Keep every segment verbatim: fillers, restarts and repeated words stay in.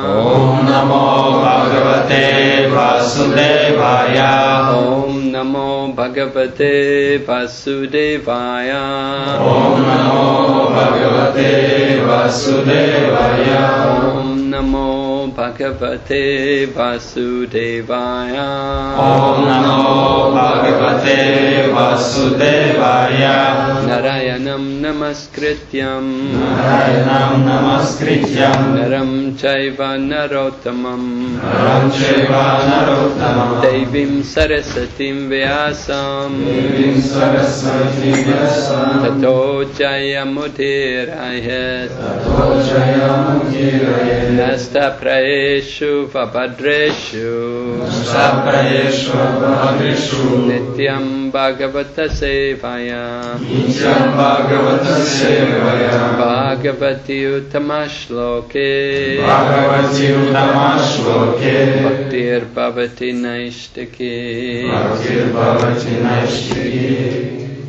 Om Namo Bhagavate Vasudevaya. Om Namo Bhagavate Vasudevaya. Om Namo Bhagavate Vasudevaya. Om Namo Bhagavate Vasudevaya. Om Namo Bhagavate Vasudevaya. Narayanam Namaskrityam Narayanam Namaskrityam Naram Chaiva Narottamam Naram Chaiva Narottamam Devim Sarasatim Vyasam Devim Saraswati Vyasam Tato Jayamudirayet Tato Jayamudirayet Nasta Praeshu Vabhadreshu Nasta Praeshu Vabhadreshu Nityam Bhagavata Sevaya Nityam Bhagavata Sevaya Bhagavati Uttamashloke Bhagavati Uttamashloke Bhaktir Bhavati Naishtaki Bhaktir Bhavati Naishtaki.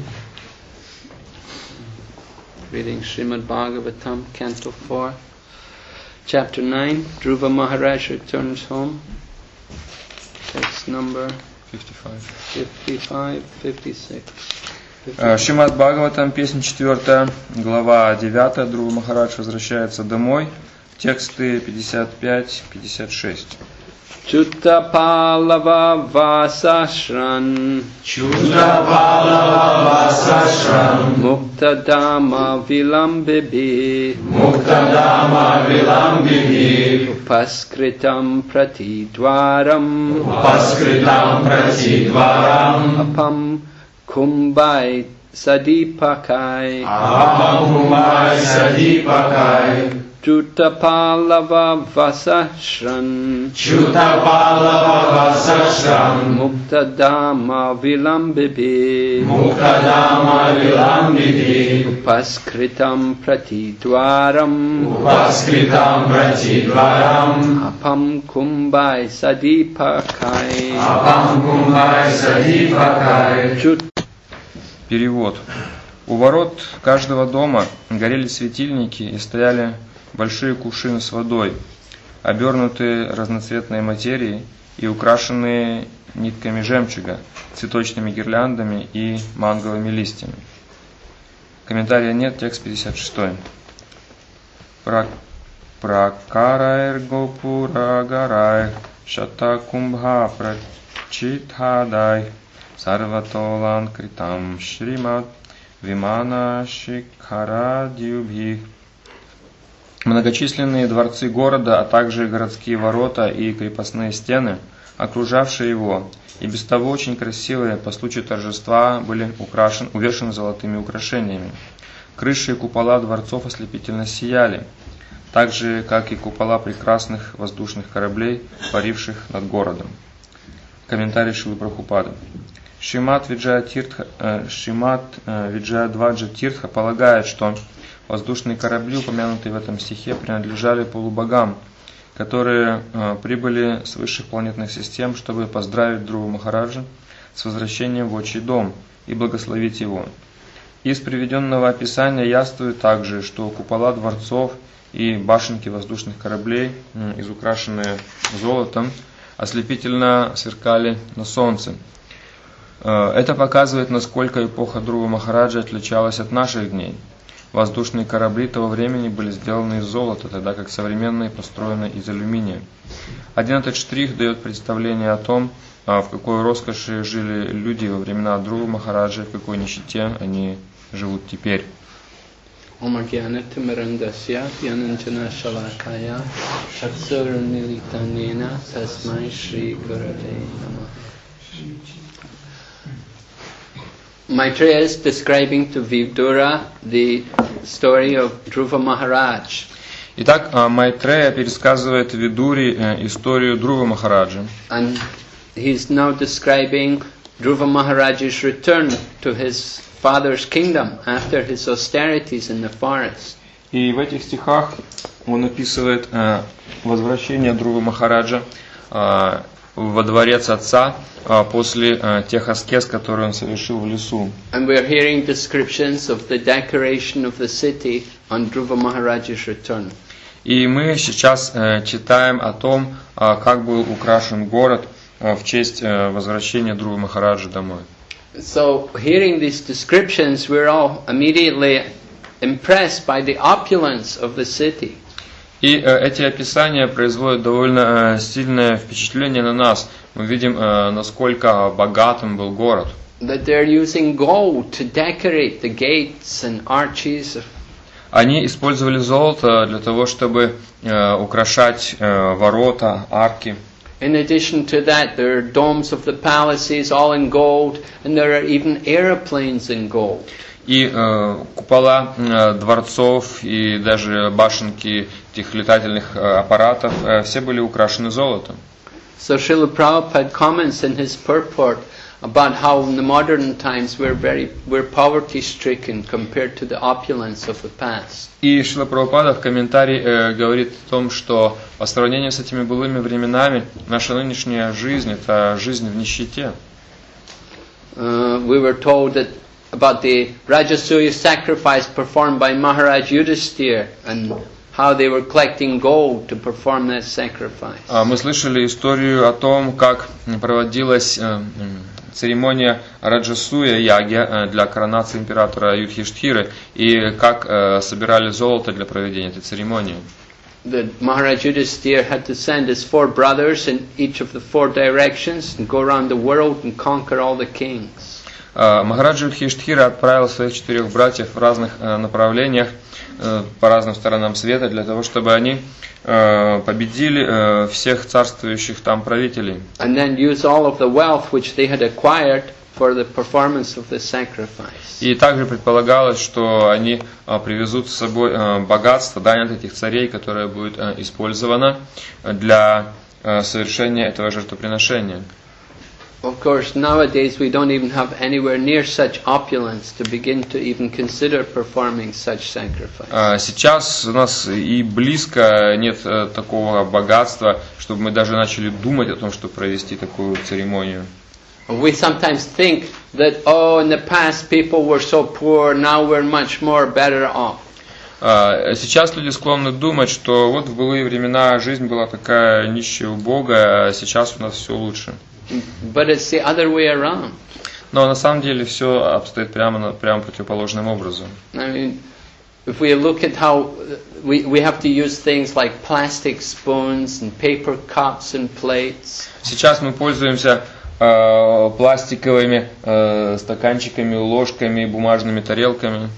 Reading Srimad Bhagavatam, Canto four, Chapter nine. Dhruva Maharaj returns home. Text number fifty-five. fifty-five, fifty-six. Шримад Бхагаватам, песня четвертая, глава девятая. Dhruva Махарадж возвращается домой. Тексты пятьдесят пять пятьдесят шесть. Chutta Palava Vasashran Chutta Palava Vasashran Mukta Dhamma Vilambibi Mukta Dhamma Vilambibi Upaskritam Pratidvaram Upaskritam Pratidvaram Apam Kumbhai Sadipakai Apam Kumbhai Sadipakai Chutta Palava Vasashran Chutta Palava Vasashran Mukta Dhamma Vilambibi Mukta Dhamma Vilambibi Upaskritam Pratidvaram Upaskritam Pratidvaram Apam Kumbhai Sadipakai Apam Kumbhai Sadipakai. Перевод. У ворот каждого дома горели светильники и стояли большие кувшины с водой, обернутые разноцветной материей и украшенные нитками жемчуга, цветочными гирляндами и манговыми листьями. Комментария нет, текст пятьдесят шесть. Пракарайр гопурагарай шатакумбха прачитхадай сарватолан критам шримат вимана шикхарадьюбхих. Многочисленные дворцы города, а также городские ворота и крепостные стены, окружавшие его, и без того очень красивые по случаю торжества, были украшены, увешаны золотыми украшениями. Крыши и купола дворцов ослепительно сияли, так же, как и купола прекрасных воздушных кораблей, паривших над городом. Комментарий Шилы Прабхупады. Шримат Виджая Тиртха, э, Шримат э, Виджая Дваджа Тиртха полагает, что воздушные корабли, упомянутые в этом стихе, принадлежали полубогам, которые э, прибыли с высших планетных систем, чтобы поздравить Dhruva Махараджа с возвращением в отчий дом и благословить его. Из приведенного описания яствует также, что купола дворцов и башенки воздушных кораблей, э, изукрашенные золотом, ослепительно сверкали на солнце. Э, это показывает, насколько эпоха Dhruva Махараджа отличалась от наших дней. Воздушные корабли того времени были сделаны из золота, тогда как современные построены из алюминия. Один этот штрих дает представление о том, в какой роскоши жили люди во времена Dhruva Махараджа, в какой нищете они живут теперь. Maitreya is describing to Vidura the story of Dhruva Maharaj. Итак, Майтрея пересказывает Видуре историю Dhruva Махараджа. And he's now describing Dhruva Maharaj's return to his father's kingdom after his austerities in the forest. И в этих стихах он описывает возвращение Dhruva Махараджа во дворец отца после тех аскез, которые он совершил в лесу. And we are hearing descriptions of the decoration of the city on Dhruva Maharaj's return. И мы сейчас э, читаем о том, э, как был украшен город э, в честь э, возвращения Друва Махараджи домой. So, hearing these descriptions, we're all immediately impressed by the opulence of the city. И э, эти описания производят довольно э, сильное впечатление на нас. Мы видим, э, насколько богатым был город. That they're using gold to decorate the gates and arches. Они использовали золото для того, чтобы э, украшать э, ворота, арки. In addition to that, there are domes of the palaces all in gold, and there are even aeroplanes in gold. И э, купола э, дворцов и даже башенки этих летательных э, аппаратов э, все были украшены золотом. So Srila Prabhupada comments in his purport about how in the modern times we're very we're poverty stricken compared to the opulence of the past. И Шрила Прабхупада в комментарии э, говорит о том, что по сравнению с этими былыми временами наша нынешняя жизнь это жизнь в нищете. Uh, we were told that about the Rajasuya sacrifice performed by Maharaj Yudhisthira and how they were collecting gold to perform that sacrifice. Мы слышали историю о том, как проводилась э, церемония Раджасуя яги для коронации императора Юдхиштхиры и как э, собирали золото для проведения этой церемонии. The Maharaj Yudhisthira had to send his four brothers in each of the four directions and go around the world and conquer all the kings. Махараджа Юдхиштхира отправил своих четырех братьев в разных э, направлениях э, по разным сторонам света для того, чтобы они э, победили э, всех царствующих там правителей. And then use all of the wealth which they had acquired for the performance of the sacrifice. И также предполагалось, что они э, привезут с собой э, богатство, дань от этих царей, которое будет э, использовано для э, совершения этого жертвоприношения. Of course, nowadays we don't even have anywhere near such opulence to begin to even consider performing such sacrifice. Сейчас у нас и близко нет такого богатства, чтобы мы даже начали думать о том, чтобы провести такую церемонию. We sometimes think that, oh, in the past people were so poor, now we're much more better off. Сейчас люди склонны думать, что вот в былые времена жизнь была такая нищая, убогая, а сейчас у нас все лучше. But it's the other way around. Но на самом деле все обстоит прямо, прямо противоположным образом. I mean, if we look at how we, we have to use things like plastic spoons and paper cups and plates. Сейчас мы пользуемся э, пластиковыми э, стаканчиками, ложками, бумажными тарелками.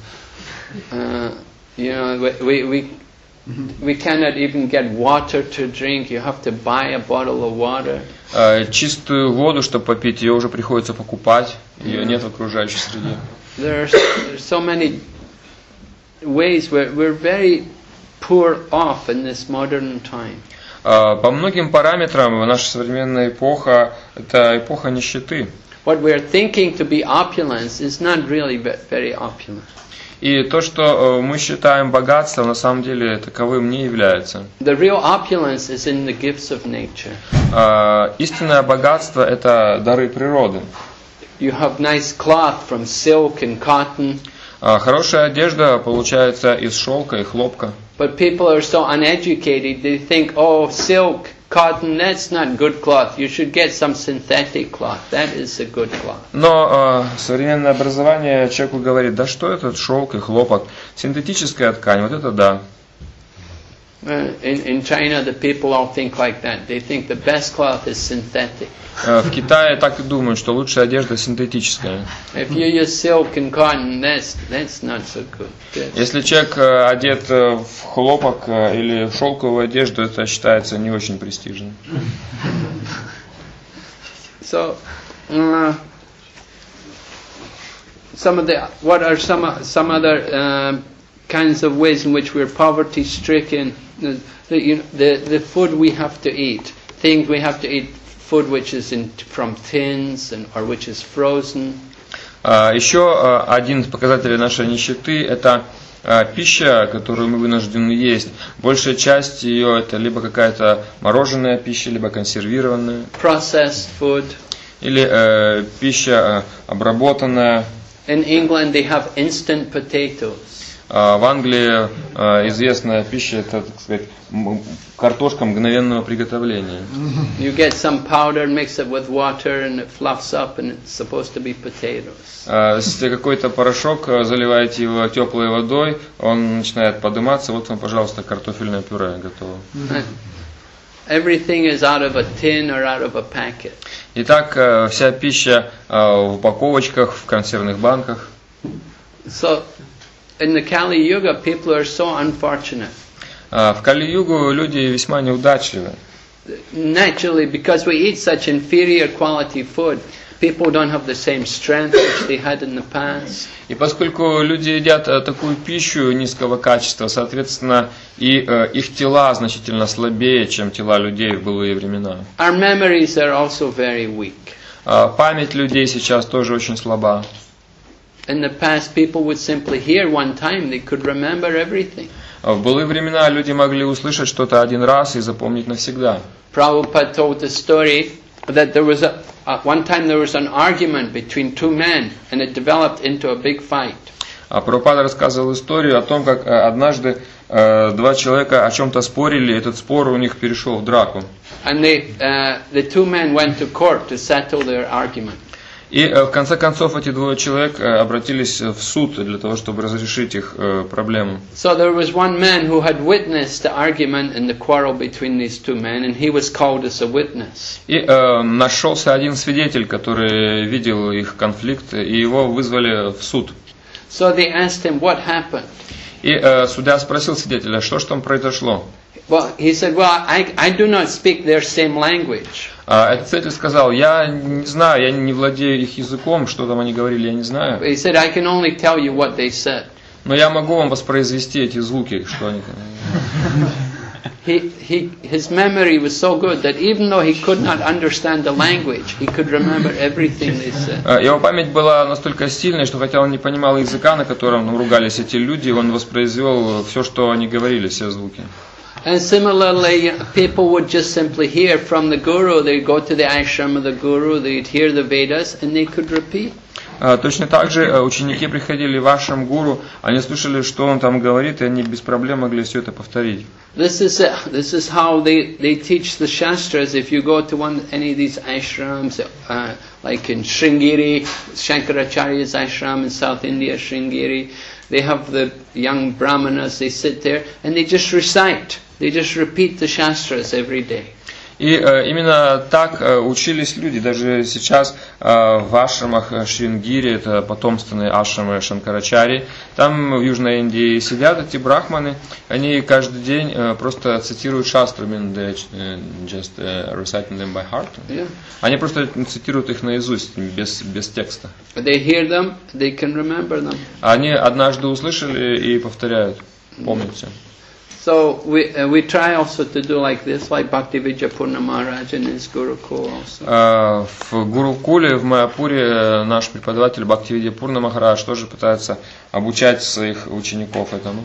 Uh, you know, we, we, we cannot even get water to drink. You have to buy a bottle of water. Чистую воду, чтобы попить, ее уже приходится покупать, ее нет в окружающей среде. There are so many ways where we're very poor off in this modern time. По многим параметрам наша современная эпоха – это эпоха нищеты. What we are thinking to be opulence is not really very opulent. И то, что мы считаем богатством, на самом деле таковым не является. The real opulence is in the gifts of nature. Истинное богатство – это дары природы. You have nice cloth from silk and cotton. Хорошая одежда получается из шелка и хлопка. But people are so uneducated, they think, oh, silk, cotton, that's not good cloth. You should get some synthetic cloth. That is a good cloth. Но э, современное образование человеку говорит, да что это шелк и хлопок, синтетическая ткань, вот это да. Uh, in, in China, the people all think like that. They think the best cloth is synthetic. Э, в Китае так и думают, что лучшая одежда синтетическая. If you use silk and cotton, that's that's not so good. That's Если человек э, одет э, в хлопок э, или в шелковую одежду, это считается не очень престижным. So, uh, some of the what are some some other uh, kinds of ways in which we're poverty stricken? The, the, the the food we have to eat, things we have to eat, food which is in, from tins and or which is frozen. Uh, еще uh, один из показателей нашей нищеты – это uh, пища, которую мы вынуждены есть. Большая часть ее – это либо какая-то мороженая пища, либо консервированная. Processed food. Или uh, пища uh, обработанная. In England they have instant potatoes. В Англии известная пища, это, так сказать, картошка мгновенного приготовления. You get some powder, mix it with water, and it fluffs up, and it's supposed to be potatoes. Если какой-то порошок заливаете его теплой водой, он начинает подниматься, вот вам, пожалуйста, картофельное пюре готово. Everything is out of a tin or out of a packet. Итак, вся пища в упаковочках, в консервных банках. So, in the Kali Yuga, people are so unfortunate. В Кали-югу люди весьма неудачливы. Naturally, because we eat such inferior quality food, people don't have the same strength which they had in the past. И поскольку люди едят такую пищу низкого качества, соответственно, и их тела значительно слабее, чем тела людей в былые времена. Our memories are also very weak. Память людей сейчас тоже очень слаба. In the past, people would simply hear one time, they could remember everything. В былые времена люди могли услышать что-то один раз и запомнить навсегда. Prabhupada told the story that there was a, uh, one time there was an argument between two men and it developed into a big fight. А Прабхупада рассказывал историю о том, как однажды э, два человека о чем-то спорили, и этот спор у них перешел в драку. And they, uh, the two men went to court to settle their argument. И в конце концов эти двое человек обратились в суд для того, чтобы разрешить их проблему. So there was one man who had witnessed the argument and the quarrel between these two men, and he was called as a witness. И э, нашелся один свидетель, который видел их конфликт, и его вызвали в суд. So they asked him what happened. И э, судья спросил свидетеля, что же там произошло. Well, he said, well, I, I do not speak their same language. А этот свидетель сказал, я не знаю, я не владею их языком, что там они говорили, я не знаю. He said, I can only tell you what they said. Но я могу вам воспроизвести эти звуки, что они. He, he, his memory was so good that even though he could not understand the language, he could remember everything they said. Его память была настолько сильной, что хотя он не понимал языка, на котором ну, ругались эти люди, он воспроизвел все, что они говорили, все звуки. And similarly, people would just simply hear from the Guru. They'd go to the ashram of the Guru, they'd hear the Vedas, and they could repeat. Точно так же ученики приходили в ашрам гуру, они слушали, что он там говорит, и они без проблем могли все это повторить. This is a, this is how they, they teach the Shastras. If you go to one any of these ashrams, uh, like in Sringeri, Shankaracharya's ashram in South India, Sringeri, they have the young brahmanas, they sit there and they just recite. They just repeat the Shastras every day. И э, именно так э, учились люди. Даже сейчас э, в ашрамах Шрингири, это потомственные ашрамы Шанкарачари, там в Южной Индии сидят эти брахманы, они каждый день э, просто цитируют шастры, just uh, reciting them by heart. Yeah. Они просто цитируют их наизусть, без, без текста. They hear them, they can remember them. Они однажды услышали и повторяют, помнят все. So we uh, we try also to do like this, like Bhaktivinoda Purna Maharaj and his Gurukul also. Uh, в Гурукуле, в Майяпуре, наш преподаватель Бхактивидья Пурна Махарадж тоже пытается обучать своих учеников этому.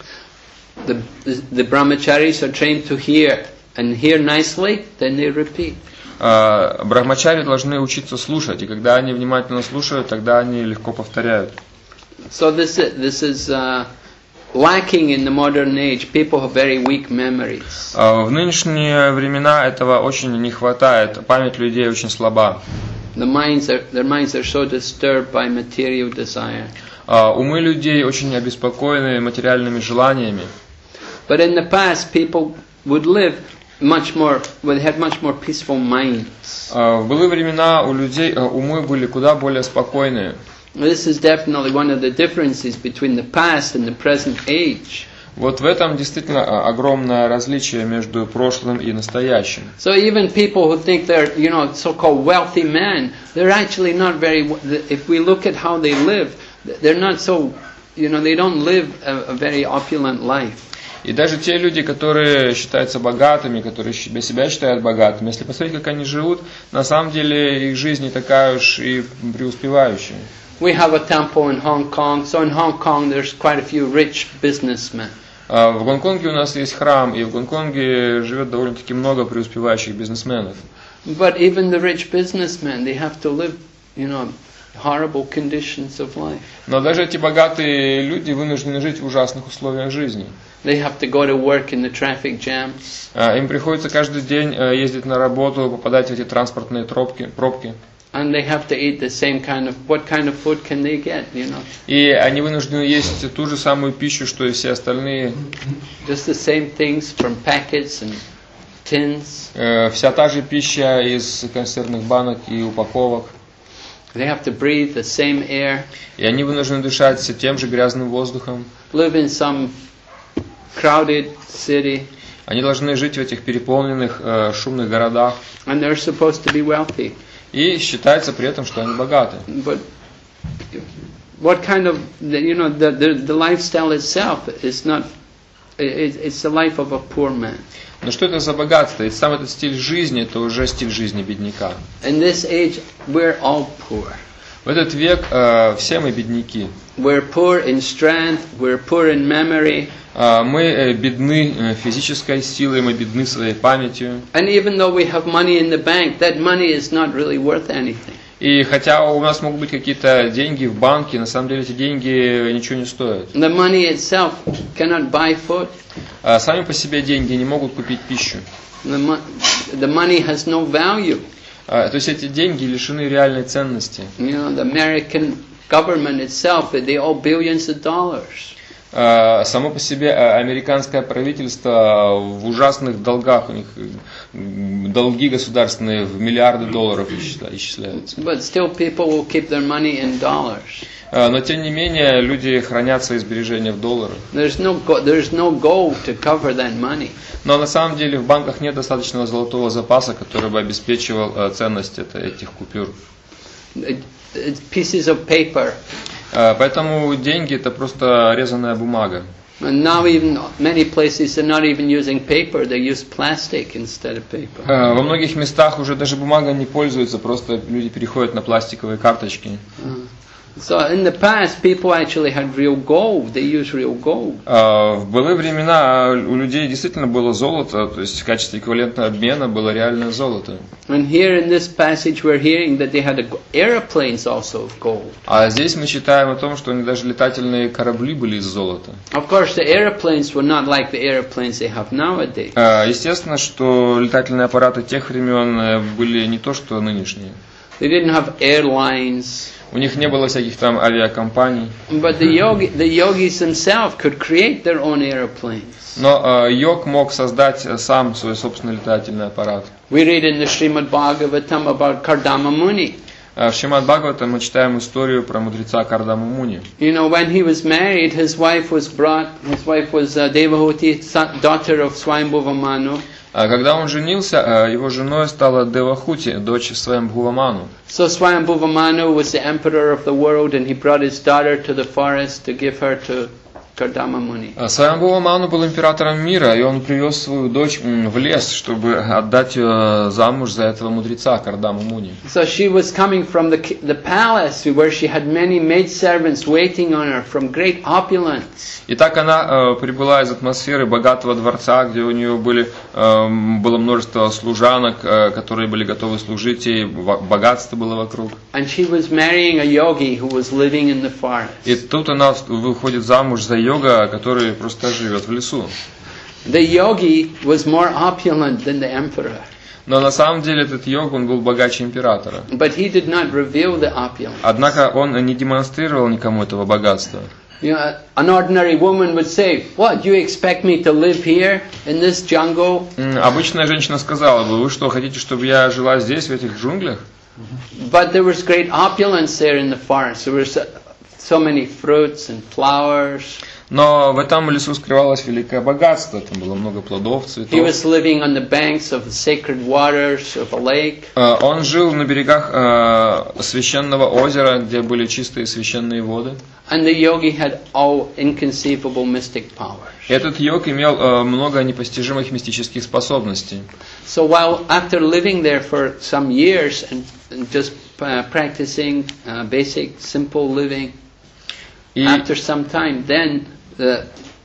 The, the the brahmacharis are trained to hear and hear nicely, then they repeat. Uh, брахмачари должны учиться слушать, и когда они внимательно слушают, тогда они легко повторяют. So this is, this is uh, lacking in the modern age. People have very weak memories. Uh, в нынешние времена этого очень не хватает. Память людей очень слаба. The minds are, their minds are so disturbed by material desire. Uh, умы людей очень обеспокоены материальными желаниями. But in the past, people would live much more, they had much more peaceful minds. Uh, в былые времена у людей uh, умы были куда более спокойные. This is definitely one of the differences between the past and the present age. Вот в этом действительно огромное различие между прошлым и настоящим. So even people who think they're, you know, so-called wealthy men, they're actually not very. If we look at how they live, they're not so, you know, they don't live a, a very opulent life. И даже те люди, которые считаются богатыми, которые себя считают богатыми, если посмотреть, как они живут, на самом деле их жизнь не такая уж и преуспевающая. We have a temple in Hong Kong, so in Hong Kong there's quite a few rich businessmen. В Гонконге у нас есть храм, и в Гонконге живет довольно-таки много преуспевающих бизнесменов. But even the rich businessmen, they have to live, you know, horrible conditions of life. Но даже эти богатые люди вынуждены жить в ужасных условиях жизни. They have to go to work in the traffic jams. А, Им приходится каждый день э, ездить на работу, попадать в эти транспортные тропки, пробки. And they have to eat the same kind of, what kind of food can they get, you know? И они вынуждены есть ту же самую пищу, что и все остальные. Just the same things from packets and tins. Э, Вся та же пища из консервных банок и упаковок. They have to breathe the same air. И они вынуждены дышать все тем же грязным воздухом. Live in some crowded city. Они должны жить в этих переполненных, э, шумных городах. And they're supposed to be wealthy. И считается при этом, что они богаты. But what kind of, you know, the, the, the lifestyle itself is not, it, it's the life of a poor man. Но что это за богатство? И сам этот стиль жизни, это уже стиль жизни бедняка. In this age, we're all poor. В этот век э, все мы бедняки. We're poor in strength, we're poor in memory. Э, мы э, бедны э, физической силой, мы бедны своей памятью. And even though we have money in the bank, that money is not really worth anything. И хотя у нас могут быть какие-то деньги в банке, на самом деле эти деньги ничего не стоят. The money itself cannot buy food. Э, сами по себе деньги не могут купить пищу. The, mo- the money has no value. Э, то есть эти деньги лишены реальной ценности. You know, the American government itself, they owe billions of dollars. Э, само по себе э, американское правительство в ужасных долгах, у них э, долги государственные в миллиарды долларов исчисля- исчисляются. But still people will keep their money in dollars. Э, но тем не менее люди хранят свои сбережения в долларах. There's no go- there's no gold to cover that money. Но на самом деле в банках нет достаточного золотого запаса, который бы обеспечивал э, ценность это- этих купюр. It- It's pieces of paper. Э, поэтому деньги это просто резаная бумага. And now even many places are not even using paper, they use plastic instead of paper. Э, во многих местах уже даже бумага не пользуется, просто люди переходят на пластиковые карточки. Uh, So in the past people actually had real gold, they used real gold. Э, в былые времена у людей действительно было золото, то есть в качестве эквивалентного обмена было реальное золото. And here in this passage we're hearing that they had a, airplanes also of gold. А здесь мы читаем о том, что они даже летательные корабли были из золота. Of course the airplanes were not like the airplanes they have nowadays. Э, естественно, что летательные аппараты тех времен э, были не то, что нынешние. They didn't have airlines. У них не было всяких там авиакомпаний. But the yogi, the yogis themselves could create their own airplanes. Но э, йог мог создать э, сам свой собственный летательный аппарат. We read in the Srimad Bhagavatam about Kardama Muni. Э, в Шримад Бхагаватам мы читаем историю про мудреца Кардаму Муни. You know, when he was married, his wife was brought, his wife was uh, Devahuti, son- daughter of Swayambhuva Manu. А когда он женился, э, его женой стала Девахути, дочь Сваямбхува-ману. So Swayambhuva Manu was the emperor of the world and he brought his daughter to the forest to give her to Kardama Muni. А Сваямбхува-ману был императором мира, и он привез свою дочь м, в лес, чтобы отдать ее замуж за этого мудреца Кардаму Муни. So she was coming from the, ki- the palace where she had many maidservants waiting on her from great opulence. И так она э, прибыла из атмосферы богатого дворца, где у нее были, э, было множество служанок, э, которые были готовы служить ей, во- богатство было вокруг. And she was marrying a yogi who was living in the forest. И тут она выходит замуж за йога, который просто живет в лесу. The yogi was more opulent than the emperor. Но на самом деле этот йог, он был богаче императора. But he did not reveal the opulence. Однако он не демонстрировал никому этого богатства. You know, an ordinary woman would say, "What, you expect me to live here in this jungle?" М, Обычная женщина сказала бы: вы что, хотите, чтобы я жила здесь, в этих джунглях? But there was great opulence there in the forest. There were so, so many fruits and flowers. Но в этом лесу скрывалось великое богатство, там было много плодов, He цветов. was living on the banks of the sacred waters of a lake. Э, Он жил на берегах э, священного озера, где были чистые священные воды. And the yogi had all inconceivable mystic powers. Этот йог имел э, много непостижимых мистических способностей. So while after living there for some years and, and just uh, practicing uh, basic, simple living, И, after some time, then the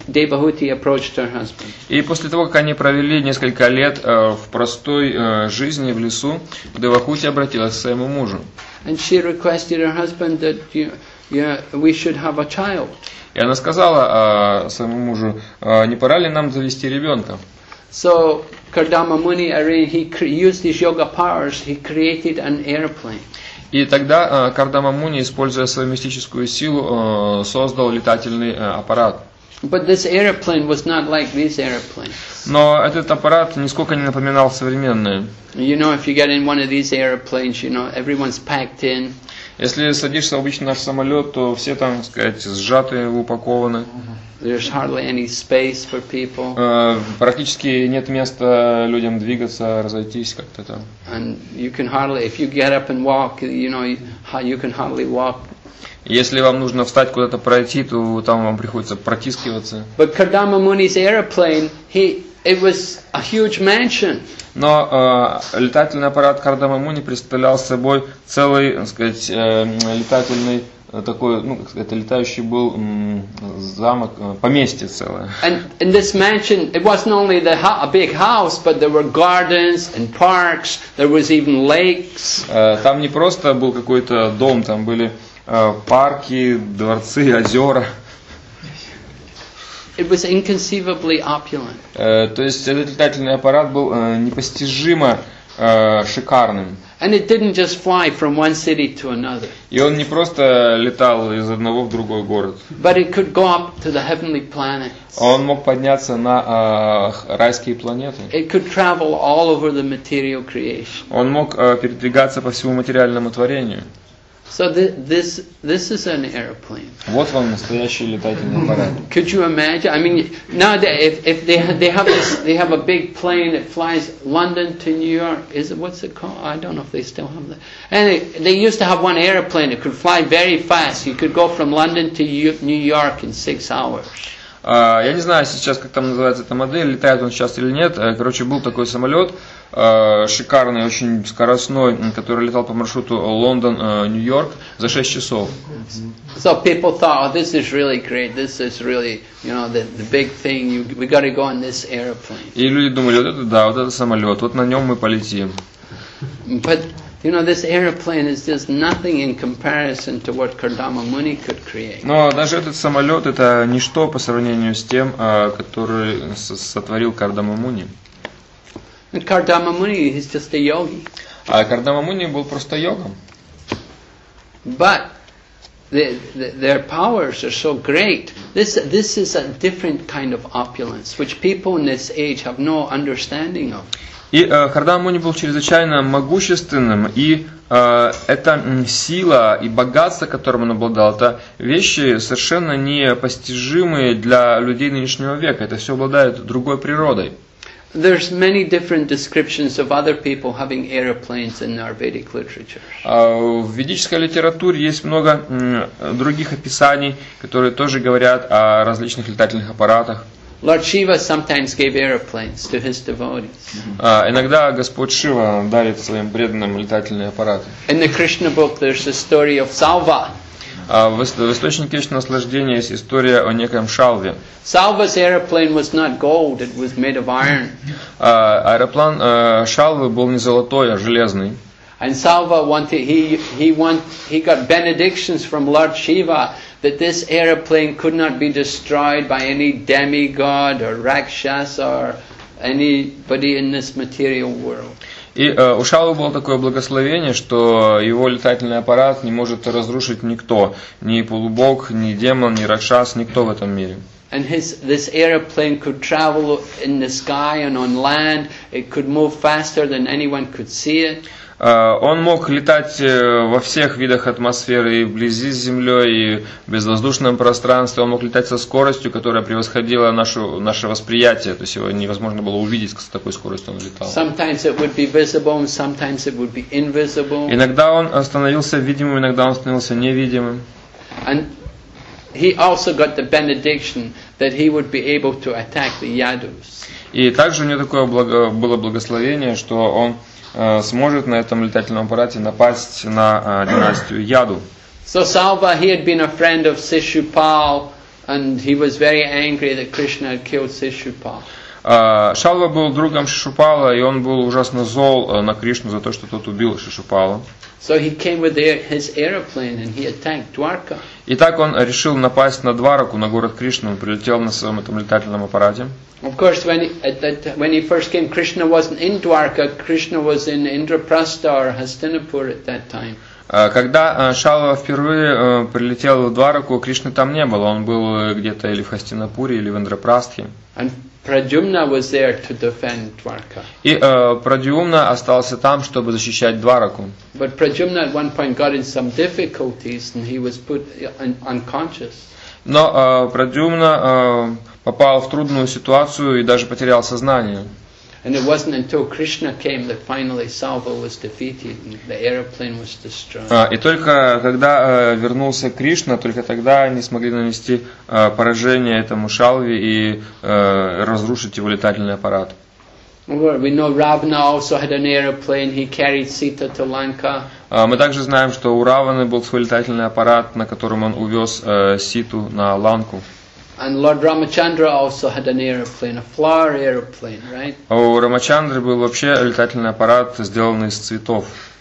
Devahuti approached her husband. И после того, как они провели несколько лет э, в простой э, жизни в лесу, Девахути обратилась к своему мужу. And she requested her husband that you, yeah, we should have a child. И она сказала э, своему мужу, э, не пора ли нам завести ребенка? So Kardama Muni, he used his yoga powers, he created an airplane. И тогда э, Кардама Муни, используя свою мистическую силу, э, создал летательный э, аппарат. But this airplane was not like these airplanes. Но этот аппарат нисколько не напоминал современные. You know, if you get in one of these airplanes, you know, everyone's packed in. Если садишься обычно наш самолет, то все там, так сказать, сжаты, упакованы. There's hardly any space for people. Э, практически нет места людям двигаться, разойтись как-то там. And you can hardly, if you get up and walk, you know, you can hardly walk. Если вам нужно встать куда-то пройти, то там вам приходится протискиваться. But Kardama Muni's airplane, he, it was a huge mansion. Но э, летательный аппарат Кардама Муни представлял собой целый, так сказать, э, летательный э, такой, ну, как сказать, летающий был м, замок, э, поместье целое. And in this mansion, it wasn't only the ha- a big house, but there were gardens and parks. There was even lakes. Э, там не просто был какой-то дом, там были э, парки, дворцы, озера. It was inconceivably opulent. Э, то есть этот летательный аппарат был э, непостижимо э, шикарным. And it didn't just fly from one city to another, И он не просто летал из одного в другой город. but it could go up to the heavenly planets. Он мог подняться на э, райские планеты. It could travel all over the material creation. Он мог э, передвигаться по всему материальному творению. So th- this this is an airplane. Вот вам настоящий летательный аппарат. Could you imagine? I mean, nowadays, if, if they ha- they have this, they have a big plane that flies London to New York. Is it what's it called? I don't know if they still have that. And they, they used to have one airplane that could fly very fast. You could go from London to U- New York in six hours. Я не знаю сейчас, как там называется эта модель, летает он сейчас или нет. Короче, был такой самолет, шикарный, очень скоростной, который летал по маршруту Лондон-Нью-Йорк за шесть часов. So people thought, oh, this is really great. This is really, you know, the, the big thing. You, we got to go on this airplane. И люди думали, вот это да, вот это самолет, вот на нем мы полетим. But you know, this airplane is just nothing in comparison to what Kardama Muni could create. Но даже этот самолет это ничто по сравнению с тем, который сотворил Кардама Муни. And Kardama Muni is just a yogi. А Кардама Муни был просто йогом. But the, the, their powers are so great. This this is a different kind of opulence, which people in this age have no understanding of. И э, Кардама Муни был чрезвычайно могущественным, и э, эта сила и богатство, которым он обладал, это вещи совершенно непостижимые для людей нынешнего века. Это все обладает другой природой. There's many different descriptions of other people having airplanes in our Vedic literature. В ведической литературе есть много м, других описаний, которые тоже говорят о различных летательных аппаратах. Lord Shiva sometimes gave airplanes to his devotees. А, иногда Господь Шива дарит своим преданным летательные аппараты. In the Krishna book, there's a story of Salva. А в, в источнике вечного наслаждения есть история о некоем Шалве. Salva's airplane was not gold; it was made of iron. А, аэроплан а, Шалвы был не золотой, а железный. And Salva wanted he he want he got benedictions from Lord Shiva that this airplane could not be destroyed by any demigod or rakshasa or anybody in this material world. И э, у Шалвы было такое благословение, что его летательный аппарат не может разрушить никто, ни полубог, ни демон, ни ракшас, никто в этом мире. And his this airplane could travel in the sky and on land. It could move faster than anyone could see it. Он мог летать во всех видах атмосферы, и вблизи с Землей, и в безвоздушном пространстве. Он мог летать со скоростью, которая превосходила нашу, наше восприятие. То есть его невозможно было увидеть, с такой скоростью он летал. Sometimes it would be visible, and sometimes it would be invisible. Иногда он становился видимым, иногда он становился невидимым. And he also got the benediction that he would be able to attack the Yadus. И также у него такое благо, было благословение, что он сможет на этом летательном аппарате напасть на династию Яду. So Salva, he had been a friend of Shishupal, And he was very angry that Krishna had killed Shishupal. А, Шалва был другом Шишупала, и он был ужасно зол э, на Кришну за то, что тот убил Шишупала. So he came with air, his airplane and he attacked Dwarka. И так он решил напасть на Двараку, на город Кришну. Он прилетел на своем этом летательном аппарате. Of course, when he, at that, when he first came, Krishna wasn't in Dwarka. Krishna was in Indraprastha or Hastinapur at that time. Когда Шалва впервые прилетел в Двараку, Кришны там не было. Он был где-то или в Хастинапуре, или в Индрапрастхе. And Pradyumna was there to defend Dwarka. И э, Прадьюмна остался там, чтобы защищать Двараку. But Pradyumna at one point got in some difficulties and he was put un- unconscious. Но э, Прадьюмна э, попал в трудную ситуацию и даже потерял сознание. And it wasn't until Krishna came that finally Salva was defeated and the airplane was destroyed. А, и только когда э, вернулся Кришна, только тогда они смогли нанести э, поражение этому Шалве и э, разрушить его летательный аппарат. We know Ravana also had an airplane. He carried Sita to Lanka. А, мы также знаем, что у Раваны был свой летательный аппарат, на котором он увез э, Ситу на Ланку. And Lord Ramachandra also had an airplane, a flower airplane, right? А у Рамачандры был вообще летательный аппарат, сделанный из цветов.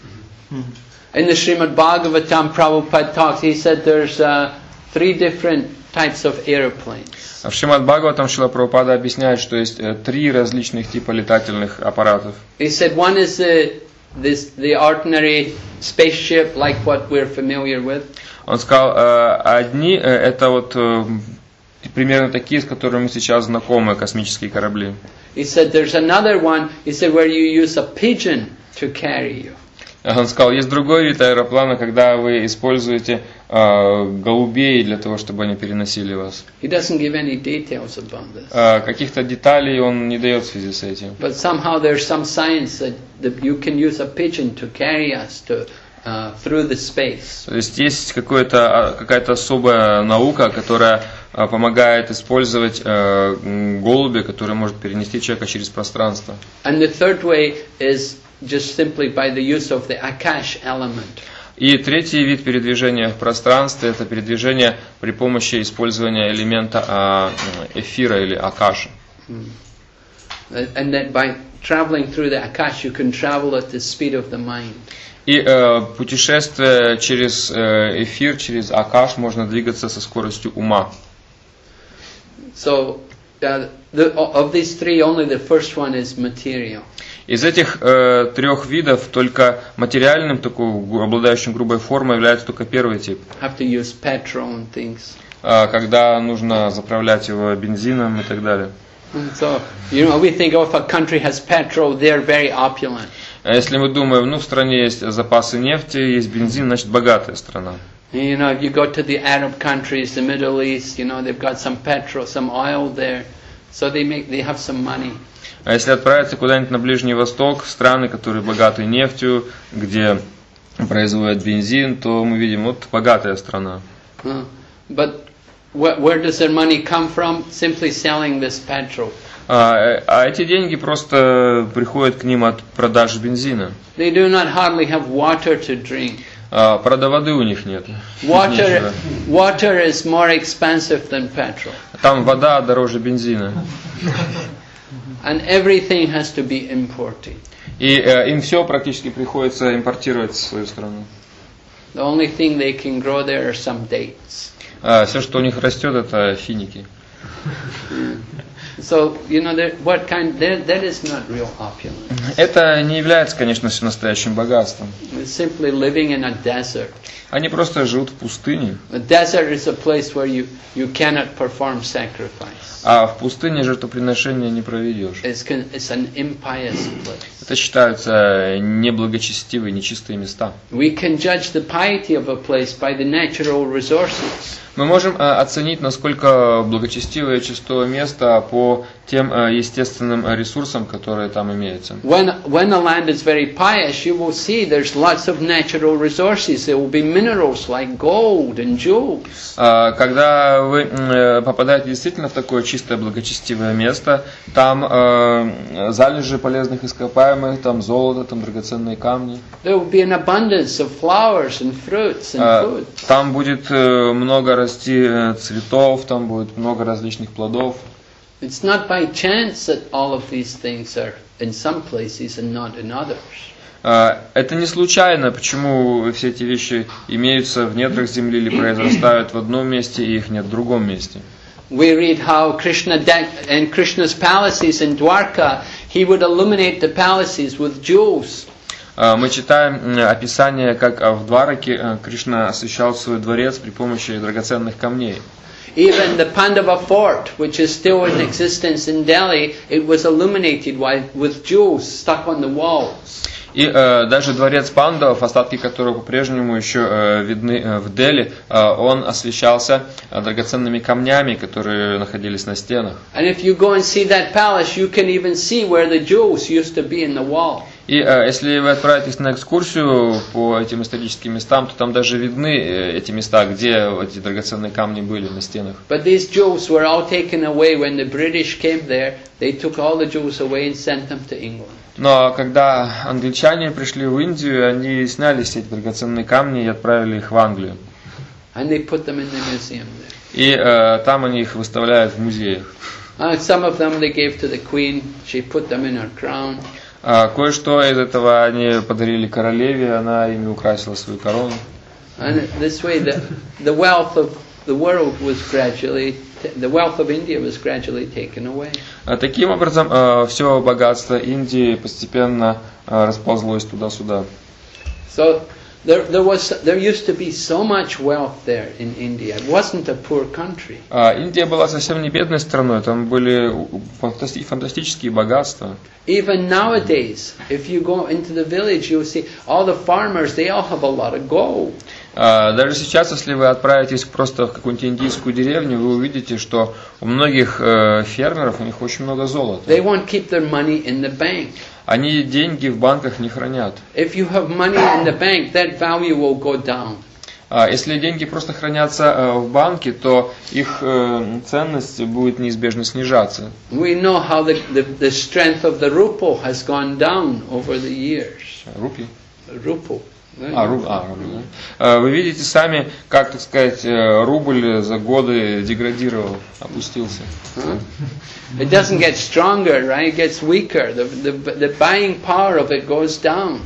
In the Srimad Bhagavatam, Prabhupada talks, he said there's uh, three different types of airplanes. В Шримад Бхагаватам Шрила Прабхупада объясняет, что есть э, три различных типа летательных аппаратов. He said one is the, this, the ordinary spaceship, like what we're familiar with. Он сказал, э, одни э, это вот э, примерно такие, с которыми мы сейчас знакомы, космические корабли. He said there's another one, he said, where you use a pigeon to carry you. Он сказал, есть другой вид аэроплана, когда вы используете э, голубей для того, чтобы они переносили вас. He doesn't give any details about this. Э, каких-то деталей он не дает в связи с этим. But somehow there's some science that, that you can use a pigeon to carry us to, uh, through the space. То есть есть какое-то, какая-то особая наука, которая э, помогает использовать э, голубя, который может перенести человека через пространство. And the third way is just simply by the use of the Akash element. И третий вид передвижения в пространстве – это передвижение при помощи использования элемента эфира или акаши. And that by traveling through the Akash, you can travel at the speed of the mind. И э, путешествие через э, эфир, через акаш, можно двигаться со скоростью ума. So, uh, the, of these three, only the first one is material. Из этих э, трех видов только материальным, такой, обладающим грубой формой, является только первый тип. Have to use petrol and things. Э, когда нужно заправлять его бензином и так далее. So, you know, we think, oh, if a country has petrol, they're very opulent. А если мы думаем, ну в стране есть запасы нефти, есть бензин, значит богатая страна. You know, if you go to the Arab countries, the Middle East, you know, they've got some petrol, some oil there, so they make, they have some money. А если отправиться куда-нибудь на Ближний Восток, в страны, которые богаты нефтью, где производят бензин, то мы видим, вот богатая страна. Uh, but wh- where does their money come from? Simply selling this petrol. А, а эти деньги просто приходят к ним от продажи бензина. They do not hardly have water to drink. А, правда, воды у них нет. Water, water is more expensive than petrol. Там вода дороже бензина. And everything has to be imported. И э, им все практически приходится импортировать в свою страну. The only thing they can grow there are some dates. А, все, что у них растет, это финики. So, you know, what kind, that, that is not real opulence. Это не является, конечно, настоящим богатством. It's simply living in a desert. Они просто живут в пустыне. A desert is a place where you, you cannot perform sacrifice. А в пустыне жертвоприношения не проведешь. It's, it's an impious place. Это считаются неблагочестивые, нечистые места. We can judge the piety of a place by the natural resources. Мы можем оценить, насколько благочестивое чистое место по тем естественным ресурсам, которые там имеются. When, when the land is very pious, you will see there's lots of natural resources. There will be minerals like gold and jewels. Когда вы попадаете действительно в такое чистое, благочестивое место, там э, залежи полезных ископаемых, там золото, там драгоценные камни. There will be an abundance of flowers and fruits and food. Там будет много расти цветов, там будет много различных плодов. It's not by chance that all of these things are in some places and not in others. Это не случайно, почему все эти вещи имеются в недрах земли или произрастают в одном месте и их нет в другом месте. We read how Krishna in Krishna's palaces in Dwarka, he would illuminate the palaces with jewels. Мы читаем описание, как в Двараке Кришна освещал свой дворец при помощи драгоценных камней. Even the Pandava fort, which is still in existence in Delhi, it was illuminated with jewels stuck on the walls. И э, даже дворец пандавов, остатки которого по-прежнему еще э, видны э, в Дели, э, он освещался э, драгоценными камнями, которые находились на стенах. And if you go and see that palace, you can even see where the jewels used to be in the wall. И э, если вы отправитесь на экскурсию по этим историческим местам, то там даже видны э, эти места, где эти драгоценные камни были на стенах. But these jewels were all taken away when the British came there. They took all the jewels away and sent them to England. Но когда англичане пришли в Индию, они сняли все эти драгоценные камни и отправили их в Англию. And they put them in the museum there. И э, там они их выставляют в музеях. And some of them they gave to the Queen. She put them in her crown. А кое-что из этого они подарили королеве, она ими украсила свою корону. And this way, the the wealth of the world was gradually, the wealth of India was gradually taken away. Таким образом, все богатство Индии постепенно расползлось туда-сюда. So there there was there used to be so much wealth there in India. It wasn't a poor country. Индия была совсем не бедной страной, там были фантастические богатства. Even nowadays, if you go into the village, you'll see all the farmers. They all have a lot of gold. Даже сейчас, если вы отправитесь просто в какую-нибудь индийскую деревню, вы увидите, что у многих фермеров у них очень много золота. They won't keep their money in the bank. Они деньги в банках не хранят. If you have money in the bank, that value will go down. Если деньги просто хранятся в банке, то их ценность будет неизбежно снижаться. We know how the, the, the strength of the ruple has gone down over the years. Рупий? Ruple. А, рубль, а, рубль, да. Вы видите сами, как, так сказать, рубль за годы деградировал, опустился. Huh? It doesn't get stronger, right? It gets weaker. The, the, the buying power of it goes down.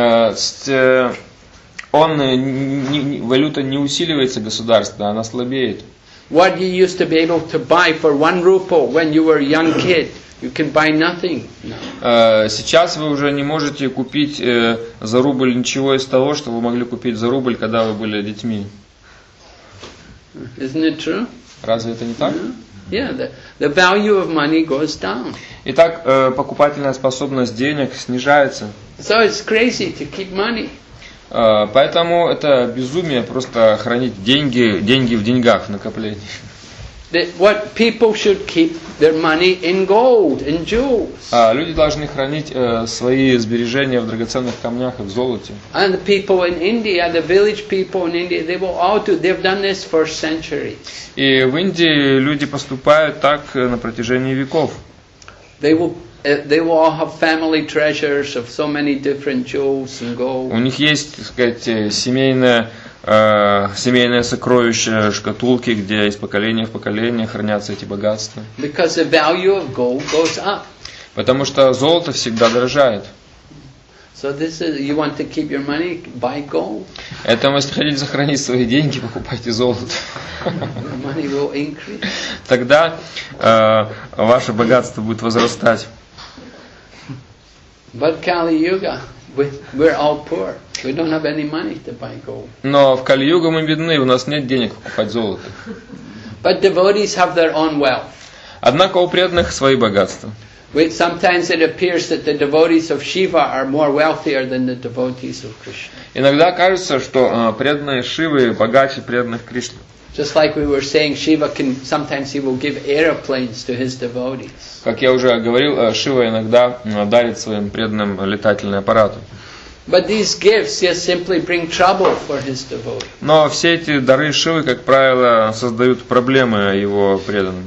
Он, не, валюта не усиливается государственно, она слабеет. What you used to be able to buy for one ruple when you were a young kid, you can buy nothing now. Сейчас вы уже не можете купить за рубль ничего из того, что вы могли купить за рубль, когда вы были детьми. Isn't it true? Разве это не так? Yeah, the, the value of money goes down. Итак, покупательная способность денег снижается. So it's crazy to keep money. Поэтому это безумие просто хранить деньги, деньги в деньгах, в накоплении. What people should keep their money in gold, in jewels. Люди должны хранить э, свои сбережения в драгоценных камнях и в золоте. And the people in India, the village people in India, they will all do. They've done this for centuries. И в Индии люди поступают так на протяжении веков. They will. They will all have family treasures of so many different jewels and gold. У них есть, так сказать, семейное, э, семейное сокровище, шкатулки, где из поколения в поколение хранятся эти богатства. Because the value of gold goes up. Потому что золото всегда дорожает. So this is, you want to keep your money, buy gold. Поэтому, если хотите сохранить свои деньги, покупайте золото. Your money will increase. Тогда э, ваше богатство будет возрастать. But Kali Yuga, we, we're all poor. We don't have any money to buy gold. Но в Кали-югу мы бедны, у нас нет денег покупать золото. But devotees have their own wealth. Однако у преданных свои богатства. We, sometimes it appears that the devotees of Shiva are more wealthier than the devotees of Krishna. Иногда кажется, что э, преданные Шивы богаче преданных Кришны. Just like we were saying, Shiva can, sometimes he will give airplanes to his devotees. Как я уже говорил, Шива иногда дарит своим преданным летательные аппараты. But these gifts just simply bring trouble for his devotees. Но все эти дары Шивы, как правило, создают проблемы его преданным.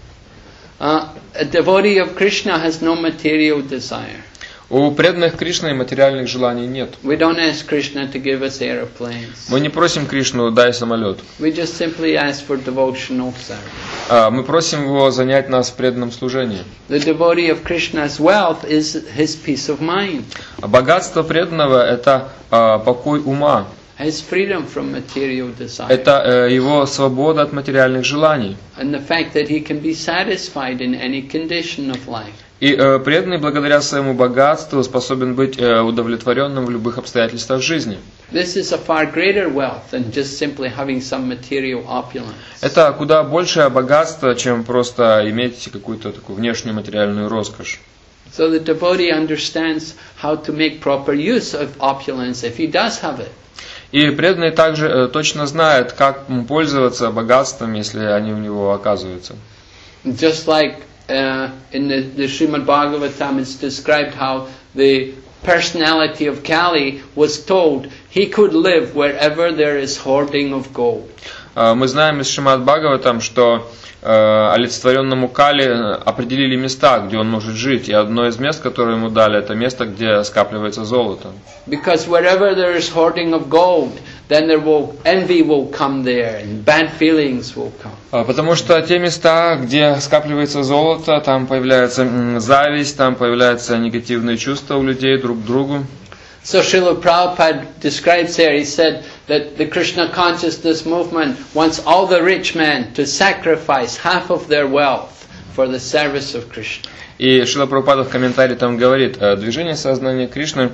Uh, a devotee of Krishna has no material desire. У преданных Кришны материальных желаний нет. We don't ask Krishna to give us airplanes. Мы не просим Кришну «дай самолет». We just simply ask for devotional service. Мы просим его занять нас в преданном служении. The devotee of Krishna's wealth is his peace of mind. Богатство преданного – это покой ума. His freedom from material desire. Это его свобода от материальных желаний. And the fact that he can be satisfied in any condition of life. И э, преданный благодаря своему богатству способен быть э, удовлетворенным в любых обстоятельствах жизни. This is a far greater wealth than just simply having some material opulence. Это куда большее богатство, чем просто иметь какую-то такую внешнюю материальную роскошь. So the devotee understands how to make proper use of opulence if he does have it. И преданный также э, точно знает, как пользоваться богатством, если они у него оказываются. Just like Uh, in the, the Srimad Bhagavatam, it's described how the personality of Kali was told he could live wherever there is hoarding of gold. Uh, мы знаем из Шримад Бхагаватам, что uh, олицетворенному Кали определили места, где он может жить, и одно из мест, которое ему дали, это место, где скапливается золото. Because wherever there is hoarding of gold, then there will envy will come there and bad feelings will come. Потому что те места, где скапливается золото, там появляется зависть, там появляются негативные чувства у людей друг к другу. So Srila Prabhupada describes there, he said that the Krishna consciousness movement wants all the rich men to sacrifice half of their wealth for the service of Krishna. И Шрила Прабхупада в комментарии там говорит, движение сознания Кришны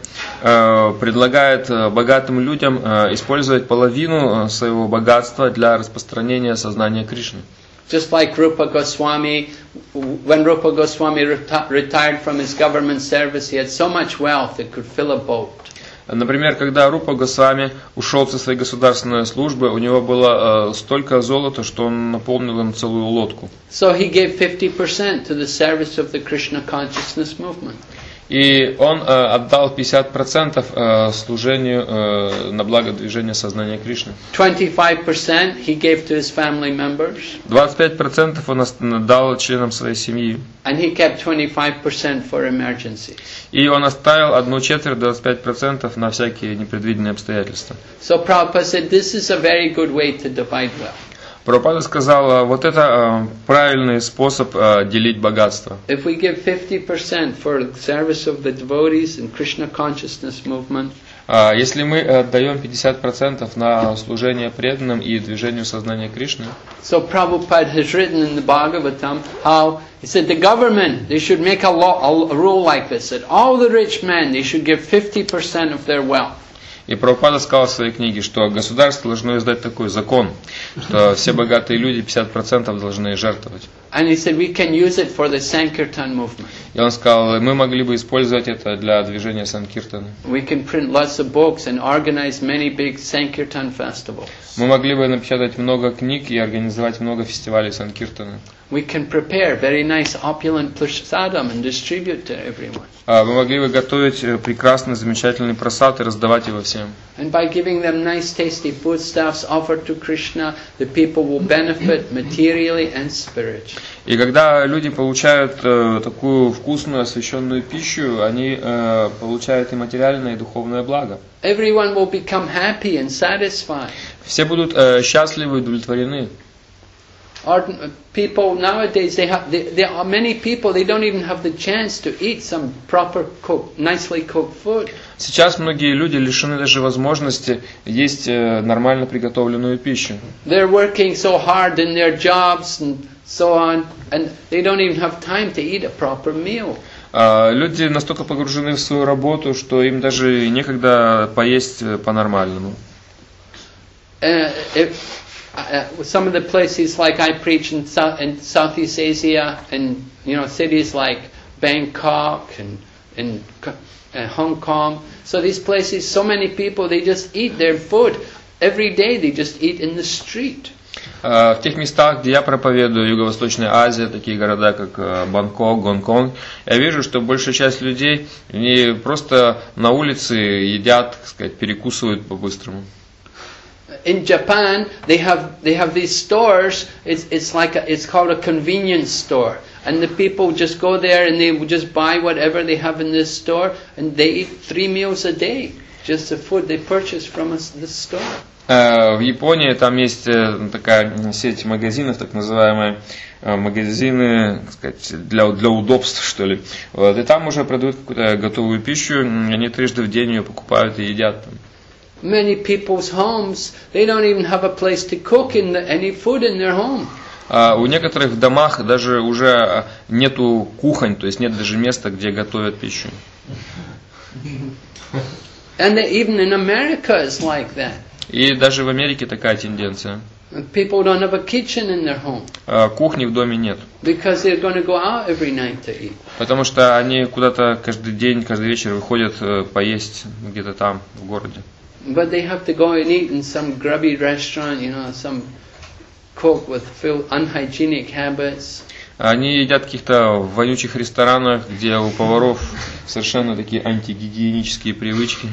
э, предлагает богатым людям э, использовать половину своего богатства для распространения сознания Кришны. Just like Rupa Goswami, when Rupa Goswami reti- retired from his government service, he had so much wealth it could fill a boat. Например, когда Рупа Госвами ушел со своей государственной службы, у него было э, столько золота, что он наполнил им целую лодку. So he gave fifty percent to the service of the Krishna consciousness movement. И он э, отдал пятьдесят процентов э, служению э, на благо движения сознания Кришны. twenty-five percent he gave to his family members. двадцать пять процентов он дал членам своей семьи. And he kept twenty-five percent for emergencies. И он оставил одну четверть, двадцать пять процентов на всякие непредвиденные обстоятельства. So Prabhupada said this is a very good way to divide wealth. Прабхупада сказал, вот это э, правильный способ э, делить богатство. If we give fifty percent for the service of the devotees in Krishna consciousness movement, Э, если мы отдаем пятьдесят процентов на служение преданным и движению сознания Кришны, so Prabhupada has written in the Bhagavatam how he said the government they should make a law, a rule like this, that all the rich men they should give fifty percent of their wealth. и Прабхупада сказал в своей книге, что государство должно издать такой закон, что все богатые люди пятьдесят процентов должны жертвовать. And he said we can use it for the Sankirtan movement. И он сказал, мы могли бы использовать это для движения Санкиртана. We can print lots of books and organize many big Sankirtan festivals. Мы могли бы напечатать много книг и организовать много фестивалей Санкиртана. We can prepare very nice opulent prasadam and distribute to everyone. Мы могли бы готовить прекрасный, замечательный прасад и раздавать его всем. And by giving them nice tasty foodstuffs offered to Krishna, the people will benefit materially and spiritually. И когда люди получают э, такую вкусную, освященную пищу, они э, получают и материальное, и духовное благо. Everyone will become happy and satisfied. Все будут э, счастливы и удовлетворены. Ardent people nowadays, they have, they, there are many people, they don't even have the chance to eat some proper cooked, nicely cooked food. Сейчас многие люди лишены даже возможности есть э, нормально приготовленную пищу. They're working so hard in their jobs and so on, and they don't even have time to eat a proper meal. Uh, люди настолько погружены в свою работу, что им даже некогда поесть по-нормальному. Uh, if, uh, some of the places like I preach in, South, in Southeast Asia, and you know cities like Bangkok and and uh, Hong Kong. So these places, so many people, they just eat their food every day. They just eat in the street. Э, В тех местах, где я проповедую, Юго-Восточная Азия, такие города, как э, Бангкок, Гонконг, я вижу, что большая часть людей, они просто на улице едят, так сказать, перекусывают по-быстрому. In Japan, they have they have these stores. It's it's like a, it's called a convenience store, and the people just go there and they just buy whatever they have in this store, and they eat three meals a day, just the food they purchase from us, this store. Э, В Японии там есть э, такая сеть магазинов, так называемые э, магазины, так сказать, для, для удобств, что ли. Вот, и там уже продают какую-то готовую пищу, они трижды в день ее покупают и едят там. Many people's homes, they don't even have a place to cook in the, any food in their home. А у некоторых в домах даже уже нету кухонь, то есть нет даже места, где готовят пищу. And they, even in America it's like that. И даже в Америке такая тенденция. And people don't have a kitchen in their home А кухни в доме нет. because they're going to go out every night to eat. Потому что они куда-то каждый день, каждый вечер выходят э, поесть где-то там, в городе. But they have to go and eat in some grubby restaurant, you know, some cook with full unhygienic habits. Они едят в каких-то вонючих ресторанах, где у поваров совершенно такие антигигиенические привычки.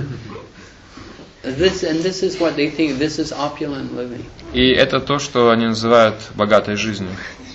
This and this is what they think. This is opulent living. И это то, что они называют богатой жизнью.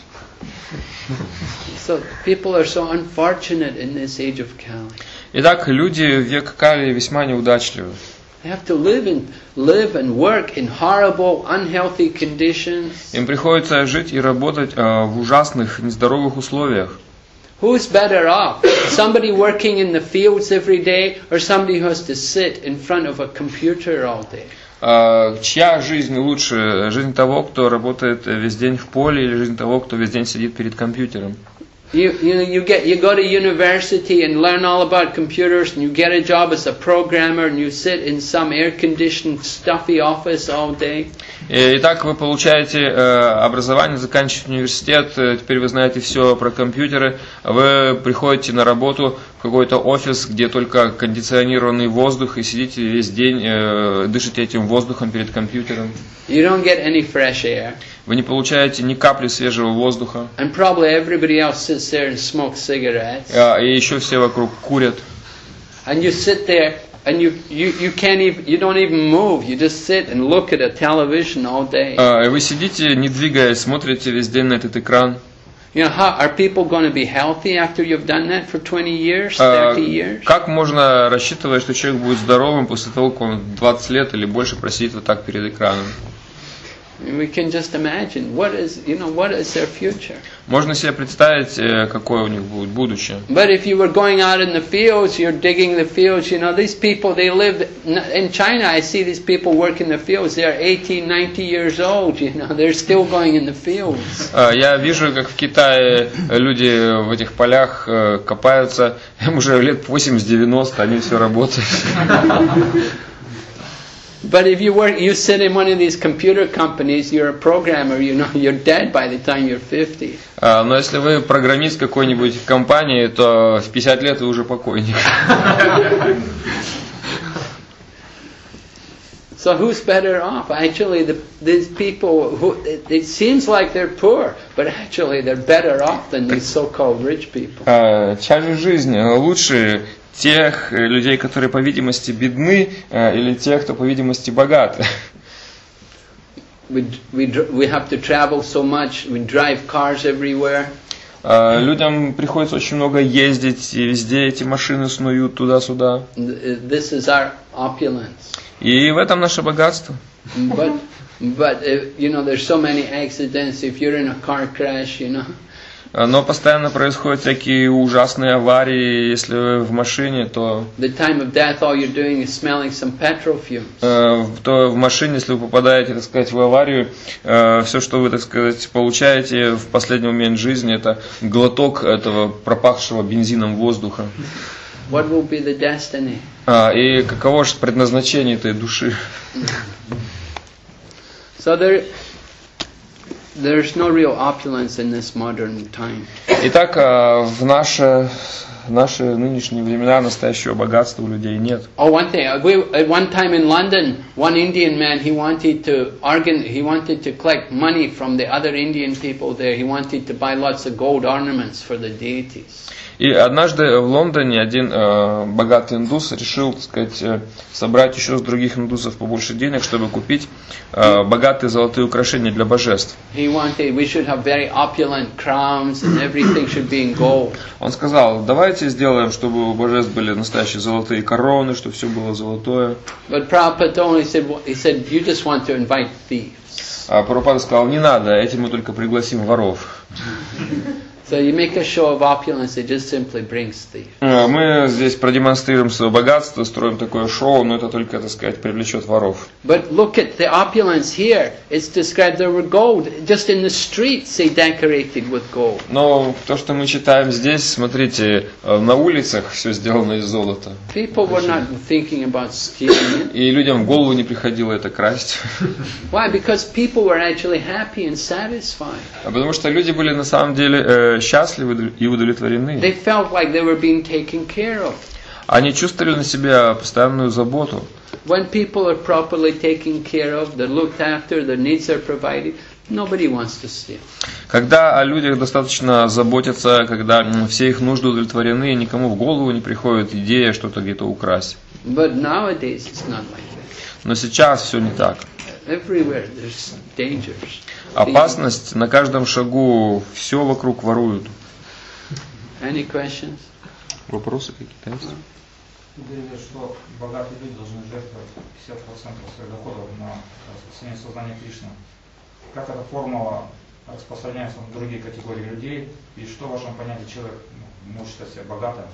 So people are so unfortunate in this age of Kali. Итак, люди в век Кали весьма неудачливы. They have to live and live and work in horrible, unhealthy conditions. Им приходится жить и работать э, в ужасных, нездоровых условиях. Who's better off? Somebody working in the fields every day, or somebody who has to sit in front of a computer all day? Э, чья жизнь лучше? Жизнь того, кто работает весь день в поле, или жизнь того, кто весь день сидит перед компьютером? You you you get you go to university and learn all about computers, and you get a job as a programmer, and you sit in some air-conditioned, stuffy office all day. Итак, вы получаете э, образование, заканчиваете университет, э, теперь вы знаете все про компьютеры, вы приходите на работу в какой-то офис, где только кондиционированный воздух, и сидите весь день, э, дышите этим воздухом перед компьютером. You don't get any fresh air. Вы не получаете ни капли свежего воздуха. And probably everybody else sits there and smokes cigarettes. А, и еще все вокруг курят. And you sit there and you, you, you can't even, you don't even move. You just sit and look at a television all day. А, и вы сидите, не двигаясь, смотрите весь день на этот экран. You know, how, are people going to be healthy after you've done that for twenty years, А, thirty years? как можно рассчитывать, что человек будет здоровым после того, как он двадцать лет или больше просидит вот так перед экраном? We can just imagine what is, you know, what is their future. Можно себе представить, э, какое у них будет будущее. But if you were going out in the fields, you're digging the fields, you know, these people, they live, in China I see these people work in the fields, they're eighteen, ninety years old, you know, they're still going in the fields. А, я вижу, как в Китае люди в этих полях э, копаются, им уже лет восемьдесят-девяносто, они все работают. But if you work, you sit in one of these computer companies, you're a programmer, you know, you're dead by the time you're fifty. А, но если вы программист какой-нибудь компании, то в пятьдесят лет вы уже покойник. So who's better off? Actually, the, these people, who, it, it seems like they're poor, but actually they're better off than these so-called rich people. А, чья же жизнь лучше? Тех людей, которые, по видимости, бедны, или тех, кто, по видимости, богаты. We, we, we have to travel so much, we drive cars everywhere. Людям приходится очень много ездить, и везде эти машины снуют туда-сюда. This is our opulence. И в этом наше богатство. But, but you know, there's so many accidents. If you're in a car crash, you know. Но постоянно происходят всякие ужасные аварии. Если вы в машине, то, The time of death, all you're doing is smelling some petrol fumes. э, то в машине, если вы попадаете, так сказать, в аварию, э, все, что вы, так сказать, получаете в последний момент жизни, это глоток этого пропахшего бензином воздуха. What will be the destiny? А, и каково же предназначение этой души? So there, there's no real opulence in this modern time. Итак, в наше, в наши нынешние времена настоящего богатства у людей нет. Oh, one thing. We, at one time in London, one Indian man, he wanted to organ, he wanted to collect money from the other Indian people there. He wanted to buy lots of gold ornaments for the deities. И однажды в Лондоне один э, богатый индус решил, так сказать, э, собрать еще с других индусов побольше денег, чтобы купить э, богатые золотые украшения для божеств. He wanted, we should have very opulent crowns and everything should be in gold. Он сказал, давайте сделаем, чтобы у божеств были настоящие золотые короны, чтобы все было золотое. But Prabhupada only said, he said, you just want to invite thieves. А Прабхупада сказал, не надо, этим мы только пригласим воров. So you make a show of opulence, it just simply brings thieves. Мы здесь продемонстрируем свое богатство, строим такое шоу, но это только, так сказать, привлечет воров. But look at the opulence here. It's described there were gold. Just in the streets they decorated with gold. Но то, что мы читаем здесь, смотрите, на улицах все сделано из золота. People were not thinking about stealing it. И людям в голову не приходило это красть. Why? Because people were actually happy and satisfied. А потому что люди были на самом деле э, счастливы и удовлетворены. They felt like they were being taken care of. Они чувствовали на себя постоянную заботу. When people are properly taken care of, they're looked after, their needs are provided, nobody wants to steal. Когда о людях достаточно заботятся, когда все их нужды удовлетворены, никому в голову не приходит идея что-то где-то украсть. But nowadays it's not like that. Но сейчас все не так. Everywhere there's dangers. Опасность на каждом шагу, все вокруг воруют. Any questions? Вопросы какие-то есть? Говорили, что богатые люди должны жертвовать пятьдесят процентов своих доходов на распространение сознания Кришны. Как эта формула распространяется на другие категории людей? И что в вашем понятии человек может считать себя богатым?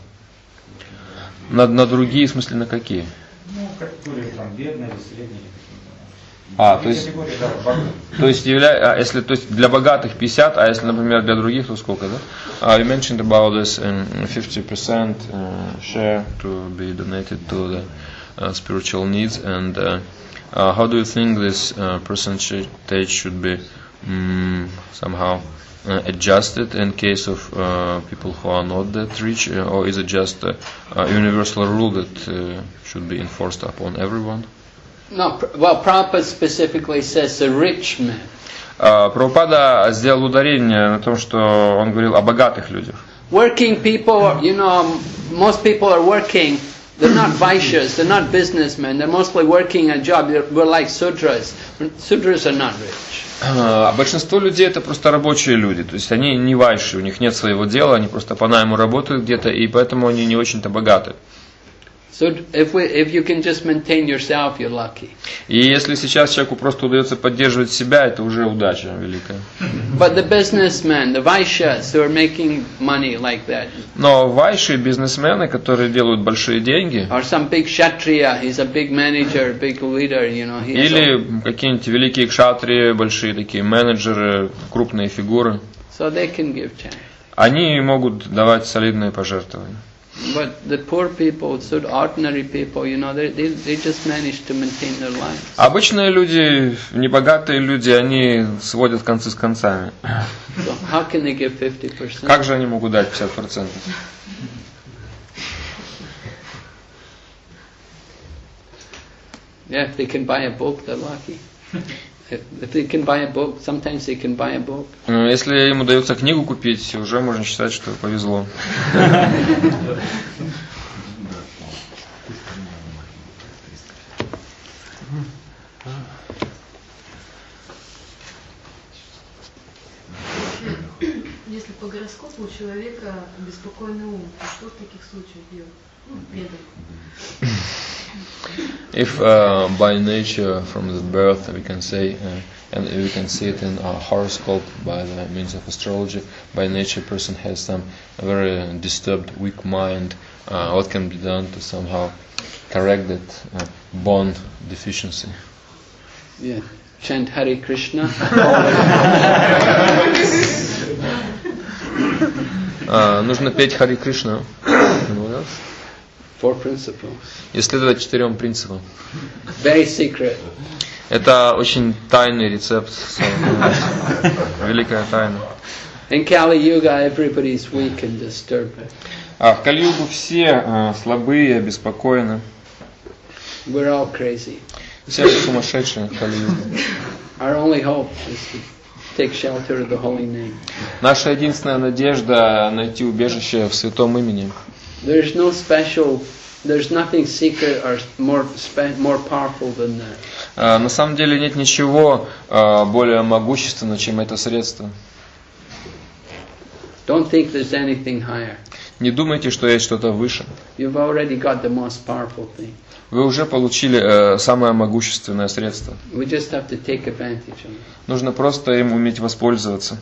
На, на другие, в смысле, на какие? Ну, категории там бедные или средние. А, то есть, категории, да, богатые. то есть, явля, а если, то есть для богатых пятьдесят, а если, например, для других, то сколько, да? Uh, you mentioned about this in fifty percent uh, share to be donated to the uh, spiritual needs, and uh, uh, how do you think this uh, percentage should be um, somehow uh, adjusted in case of uh, people who are not that rich, uh, or is it just a, a universal rule that uh, should be enforced upon everyone? No, well, Prabhupada specifically says the rich man. Uh, Прабхупада сделал ударение на том, что он говорил о богатых людях. Working people, you know, most people are working. They're not vaishyas, they're not businessmen. They're mostly working a job. They're, we're like sudras. Sudras are not rich. А большинство людей это просто рабочие люди, то есть они не вайши, у них нет своего дела, они просто по найму работают где-то, и поэтому они не очень-то богаты. So if we, if you can just maintain yourself, you're lucky. И если сейчас человеку просто удается поддерживать себя, это уже удача великая. But the businessmen, the vaishyas who are making money like that, Но вайши, бизнесмены, которые делают большие деньги, or some big kshatriya, he's a big manager, big leader, you know. He's или какие-нибудь великие кшатрии, большие такие менеджеры, крупные фигуры, so they can give charity. они могут давать солидные пожертвования. But the poor people, so ordinary people, you know, they, they they just manage to maintain their lives. Обычные люди, небогатые люди, они сводят концы с концами. So how can they give fifty percent? Как же они могут дать пятьдесят процентов? Yeah, if they can buy a book, they're lucky. If, if they can buy a book, sometimes they can buy a book. Если им удается книгу купить, уже можно считать, что повезло. Если по гороскопу у человека беспокойный ум, то что в таких случаях делать? Ну, бедом. If uh, by nature from the birth we can say, uh, and we can see it in our horoscope by the means of astrology, by nature a person has some very disturbed, weak mind, uh, what can be done to somehow correct that uh, bond deficiency? Yeah, chant Hare Krishna. uh, нужно петь Хари Кришна. Four principles. И следовать четырем принципам. Very secret. Это очень тайный рецепт. Великая тайна. In Kali Yuga, everybody's weak and disturbed. А в Кали-югу все э, слабые, обеспокоены. We're all crazy. Все сумасшедшие в Кали-югу. Our only hope is to take shelter of the holy name. Наша единственная надежда найти убежище в святом имени. There's no special, there's nothing secret or more spe- more powerful than that. А, на самом деле нет ничего а, более могущественного, чем это средство. Don't think there's anything higher. Не думайте, что есть что-то выше. You've already got the most powerful thing. Вы уже получили э, самое могущественное средство. We just have to take advantage of it. Нужно просто им уметь воспользоваться.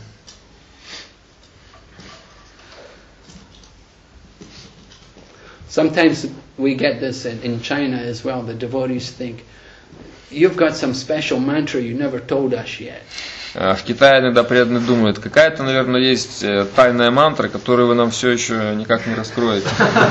Sometimes we get this in, in China as well. The devotees think, you've got some special mantra you never told us yet. В Китае иногда преданные думают, какая-то, наверное, есть тайная мантра, которую вы нам все еще никак не раскроете.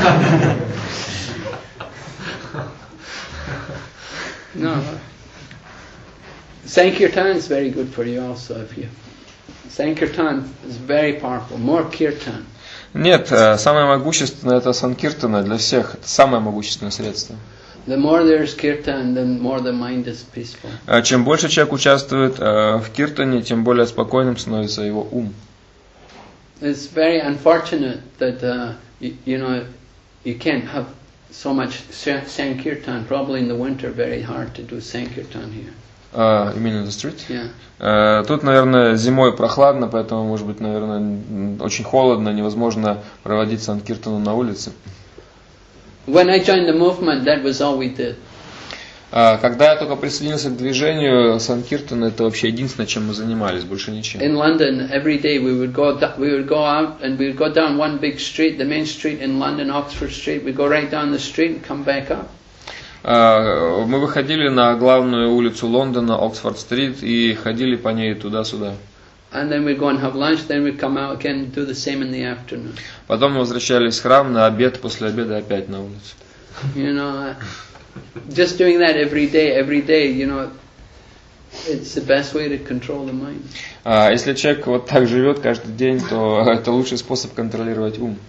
No. Sankirtan is very good for you also. If you Sankirtan is very powerful. More kirtan. Нет, самое могущественное это санкиртана для всех. Это самое могущественное средство. The more there's kirtan, the more the mind is peaceful. Чем больше человек участвует в киртане, тем более спокойным становится его ум. It's very unfortunate that uh, you, you know you can't have so much Sankirtan. Probably in the winter, very hard to do Sankirtan here. Uh, you mean in the street? Yeah. Uh, тут, наверное, зимой прохладно, поэтому, может быть, наверное, очень холодно, невозможно проводить санкиртану на улице. When I joined the movement, that was all we did. Uh, когда я только присоединился к движению, санкиртан это вообще единственное, чем мы занимались, больше ничем. In London, every day we would go we would go out and we would go down one big street, the main street in London, Oxford Street. We go right down the street and come back up. Uh, мы выходили на главную улицу Лондона, Оксфорд-стрит, и ходили по ней туда-сюда. And then we'd go and have lunch, then we'd come out again and do the same in the afternoon. Потом мы возвращались в храм на обед, после обеда опять на улицу. You know, just doing that every day, every day, you know, it's the best way to control the mind. Uh, если человек вот так живет каждый день, то это лучший способ контролировать ум.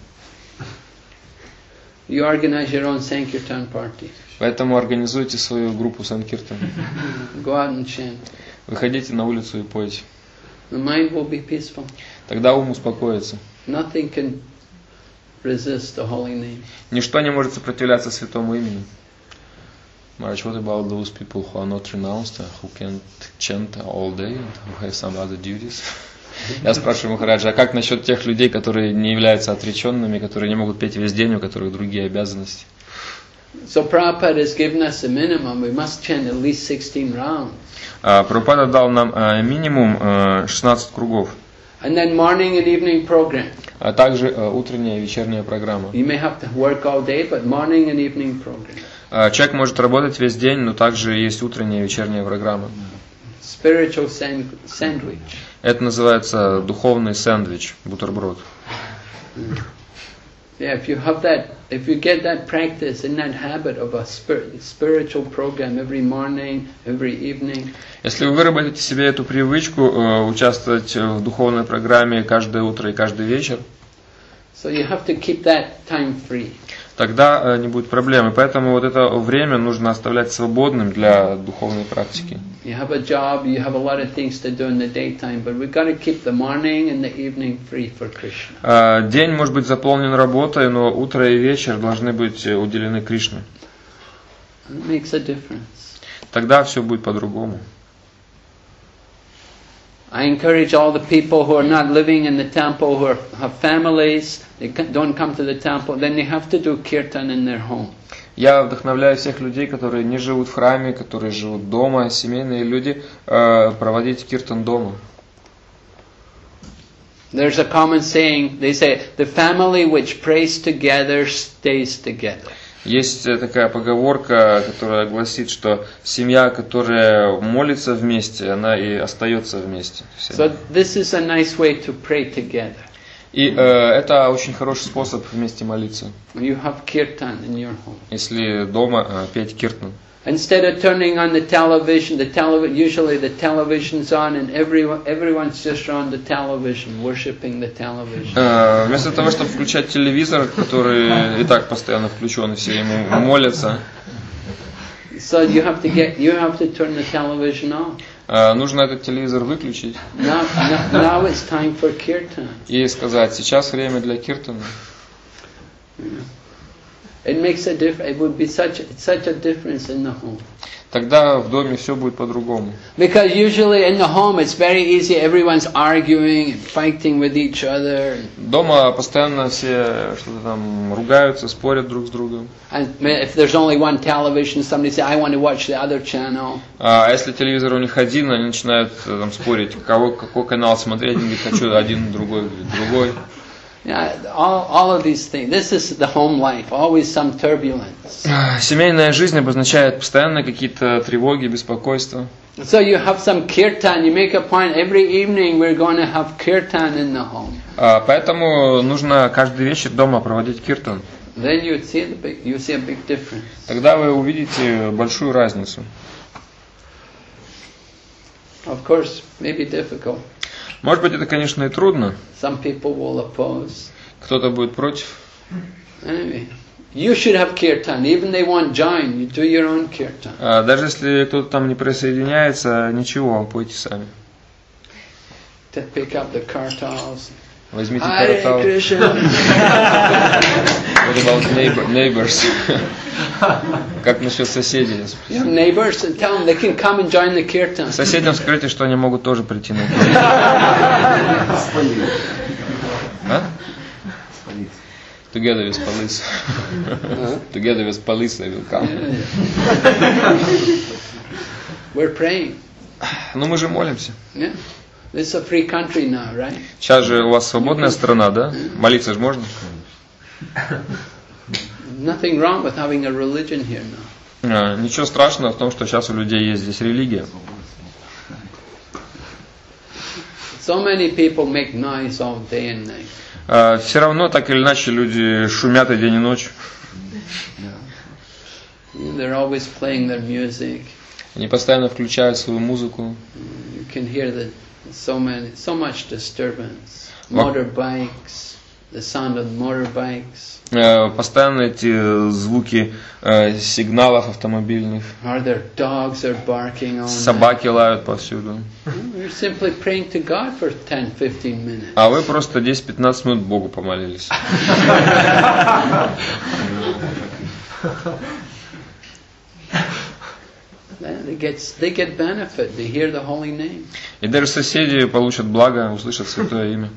You organize your own Sankirtan party. Поэтому организуйте свою группу санкиртан. Go out and chant. Выходите на улицу и пойте. The mind will be peaceful. Тогда ум успокоится. Nothing can resist the holy name. Ничто не может сопротивляться святому имени. Maharaj, what about those people who are not renounced, who can't chant all day, and who have some other duties? Я спрашиваю Махараджа, а как насчет тех людей, которые не являются отреченными, которые не могут петь весь день, у которых другие обязанности? So Prabhupada has given us a minimum. We must chant at least sixteen rounds. Uh, Прабхупада дал нам uh, минимум uh, шестнадцать кругов. And then morning and evening program. А также uh, утренняя и вечерняя программа. You may have to work all day, but morning and evening program. Uh, человек может работать весь день, но также есть утренняя и вечерняя программа. Spiritual sand- sandwich. Это называется духовный сэндвич, бутерброд. Yeah, if you have that, if you get that practice and that habit of a spirit, spiritual program every morning, every evening. Если вы выработаете себе эту привычку э, участвовать в духовной программе каждое утро и каждый вечер, So you have to keep that time free. тогда э, не будет проблемы. Поэтому вот это время нужно оставлять свободным для духовной практики. You have a job, you have a lot of things to do in the daytime, but we've got to keep the morning and the evening free for Krishna. Э, день может быть заполнен работой, но утро и вечер должны быть уделены Кришне. It makes a difference. Тогда все будет по-другому. I encourage all the people who are not living in the temple, who are, have families, they don't come to the temple, then they have to do kirtan in their home. Я вдохновляю всех людей, которые не живут в храме, которые живут дома, семейные люди, э, проводить киртан дома. There's a common saying, they say, the family which prays together stays together. Есть такая поговорка, которая гласит, что семья, которая молится вместе, она и остается вместе. So this is a nice way to pray together. И э, это очень хороший способ вместе молиться. You have kirtan in your home. Если дома э, петь киртан. Instead of turning on the television, the televi- usually the television's on and everyone, everyone's just on the television, worshipping the television. Э, вместо того, чтобы включать телевизор, который и так постоянно включен, и все ему молятся, So you have to get, you have to turn the television off. э, нужно этот телевизор выключить Now, now, now it's time for kirtan. и сказать, сейчас время для киртана. It makes a diff- It would be such such a difference in the home. Тогда в доме все будет по-другому. Because usually in the home it's very easy. Everyone's arguing and fighting with each other. Дома постоянно все что-то там ругаются, спорят друг с другом. And if there's only one television, somebody say, "I want to watch the other channel." А если телевизор у них один, они начинают э, там спорить, кого, какой канал смотреть, они говорят, хочу один, другой, другой. Yeah, all all of these things. This is the home life. Always some turbulence. Семейная жизнь обозначает постоянно какие-то тревоги, беспокойства. So you have some kirtan. You make a point every evening. We're going to have kirtan in the home. А, поэтому нужно каждый вечер дома проводить киртан. Then you see the big, you see a big difference. Тогда вы увидите большую разницу. Of course, maybe difficult. Может быть, это, конечно, и трудно. Some people will oppose. Кто-то будет против. Anyway, you should have kirtan. Even they won't join, you do your own kirtan. А, даже если кто-то там не присоединяется, ничего, пойте сами. To pick up the kartals. Возьмите Hare каратал. Krishna. What about neighbor, neighbors? Как насчет соседей? You have neighbors and tell them they can come and join the kirtan. Соседям скажите, что они могут тоже прийти на киртан. А? Together with police. Together with police they will come. We're praying. Ну мы же молимся. Yeah. This is a free country now, right? Сейчас же у вас свободная страна, да? Молиться же можно? Nothing wrong with having a religion here now. А, ничего страшного в том, что сейчас у людей есть здесь религия. So many people make noise all day and night. А, все равно, так или иначе, люди шумят и день и ночь. They're always playing their music. Они постоянно включают свою музыку. You can hear the so many, so much disturbance. Motorbikes, the sound of motorbikes. А, постоянно эти звуки а, сигналов автомобильных. Or their dogs are barking all night. Собаки лают повсюду. You're simply praying to God for ten to fifteen minutes. А вы просто десять-пятнадцать минут Богу помолились. They get, they get benefit. They hear the holy name. И даже соседи получат благо, услышат святое имя.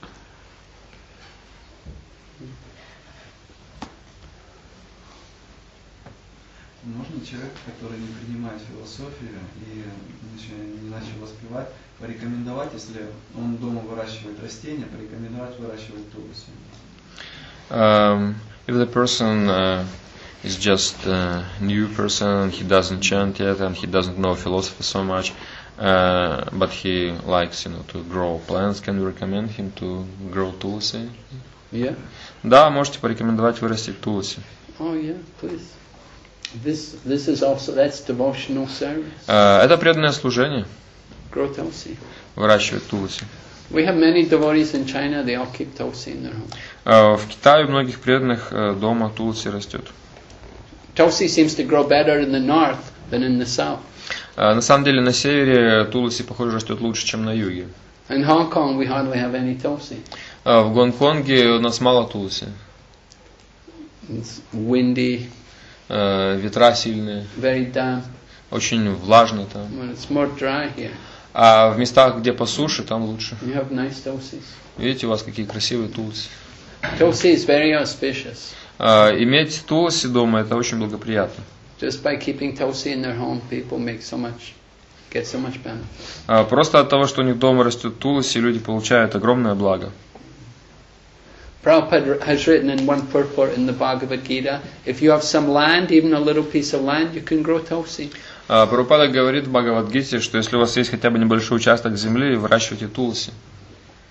Можно человека, который не принимает философию и не начал воспевать, порекомендовать, если он дома выращивает растения, порекомендовать выращивать тулуси? Um, if the person uh, is just a new person, he doesn't chant yet and he doesn't know philosophy so much, uh, but he likes, you know, to grow plants, can you recommend him to grow tulsi? Yeah. Да, можете порекомендовать вырастить тулси. Oh yeah, please. This this is also that's devotional service. Uh, это преданное служение, Grow tulsi. выращивать тулси. We have many devotees in China. They all keep tulsi in their home. Uh, в Китае у многих преданных uh, дома тулси растет. Tulsi seems to grow better in the north than in the south. Uh, на самом деле на севере тулси, похоже, растет лучше, чем на юге. In Hong Kong, we hardly have any tulsi. Uh, в Гонконге у нас мало тулси. It's windy, Uh, ветра сильные, very damp. очень влажно там. When it's more dry here, А в местах, где по суше, там лучше. you have nice tulsis. Видите, у вас какие красивые тулси. Tulsi is very auspicious. А, иметь тулси дома, это очень благоприятно. Just by keeping tulsi in their home, people make so much, get so much benefit. А, просто от того, что у них дома растет тулси, люди получают огромное благо. Prabhupada has written in one purport in the Bhagavad Gita, if you have some land, even a little piece of land, you can grow tulsi. А, Прабхупада говорит в Бхагавад-гите, что если у вас есть хотя бы небольшой участок земли, выращивайте тулси.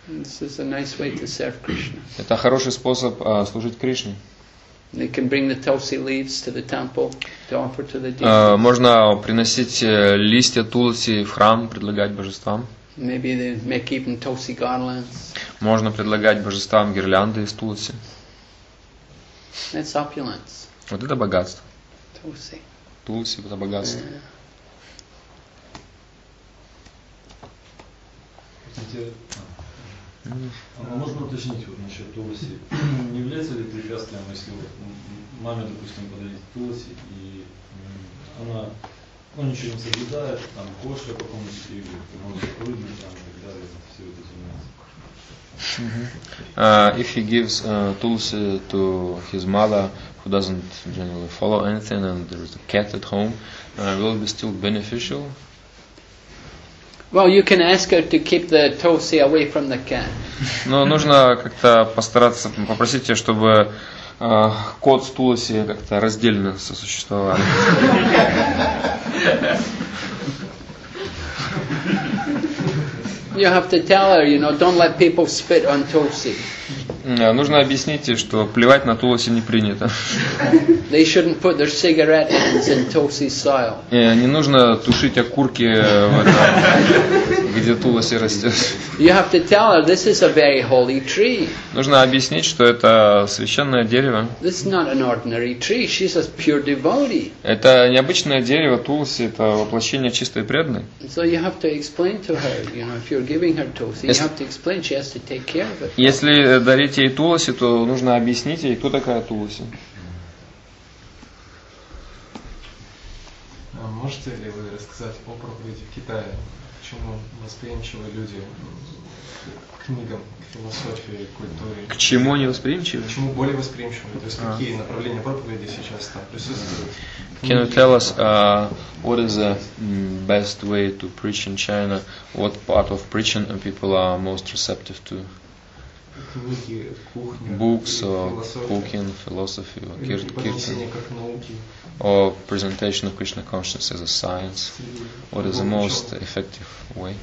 This is a nice way to serve Krishna. Это хороший способ а, служить Кришне. They can bring the tulsi leaves to the temple to offer to the deities. А, можно приносить листья тулси в храм, предлагать божествам. Maybe they make even tulsi garlands. Можно предлагать божествам гирлянды из тулси. That's opulence. Вот это богатство. Tulsi. Тулси это богатство. Yeah. А можно уточнить вот насчет тулси? Не является ли препятствием, если вот маме, допустим, подарить тулси, и она ну, ничего не соблюдает, там кошка какому-нибудь или может прыгнуть там и так далее, все вот эти нюансы. Uh, if he gives uh, tulsi to his mother who doesn't generally follow anything and there is a cat at home, uh, will it be still beneficial? Well, you can ask her to keep the tulsi away from the cat. Но нужно как-то постараться попросить ее, чтобы э, кот с тулси как-то раздельно сосуществовали. You have to tell her, you know, don't let people spit on tulsi. Нужно объяснить ей, что плевать на тулси не принято. They shouldn't put their cigarette ends in tulsi soil. Не нужно тушить окурки в этом, где тулси растет. You have to tell her this is a very holy tree. Нужно объяснить, что это священное дерево. This is not an ordinary tree. She's a pure devotee. Это необычное дерево, тулси, это воплощение чистой преданной. So you have to explain to her, you know, if you're giving her tulsi, you have to explain she has to take care of it. Если дарить ей тулси, то нужно объяснить ей, кто такая тулси. А можете ли вы рассказать о проповеди в Китае? Почему восприимчивы люди к книгам, к философии, к культуре? К чему они восприимчивы? Почему более восприимчивы? То есть А. какие направления проповеди сейчас там присутствуют? Can you tell us uh, what is the mm, best way to preach in China? What part of preaching people are most receptive to? Книги, кухня, Books or философия, cooking, philosophy or или kir- преподнесение kirtan, как науки. or presentation of Krishna consciousness as a science? What is the most effective way?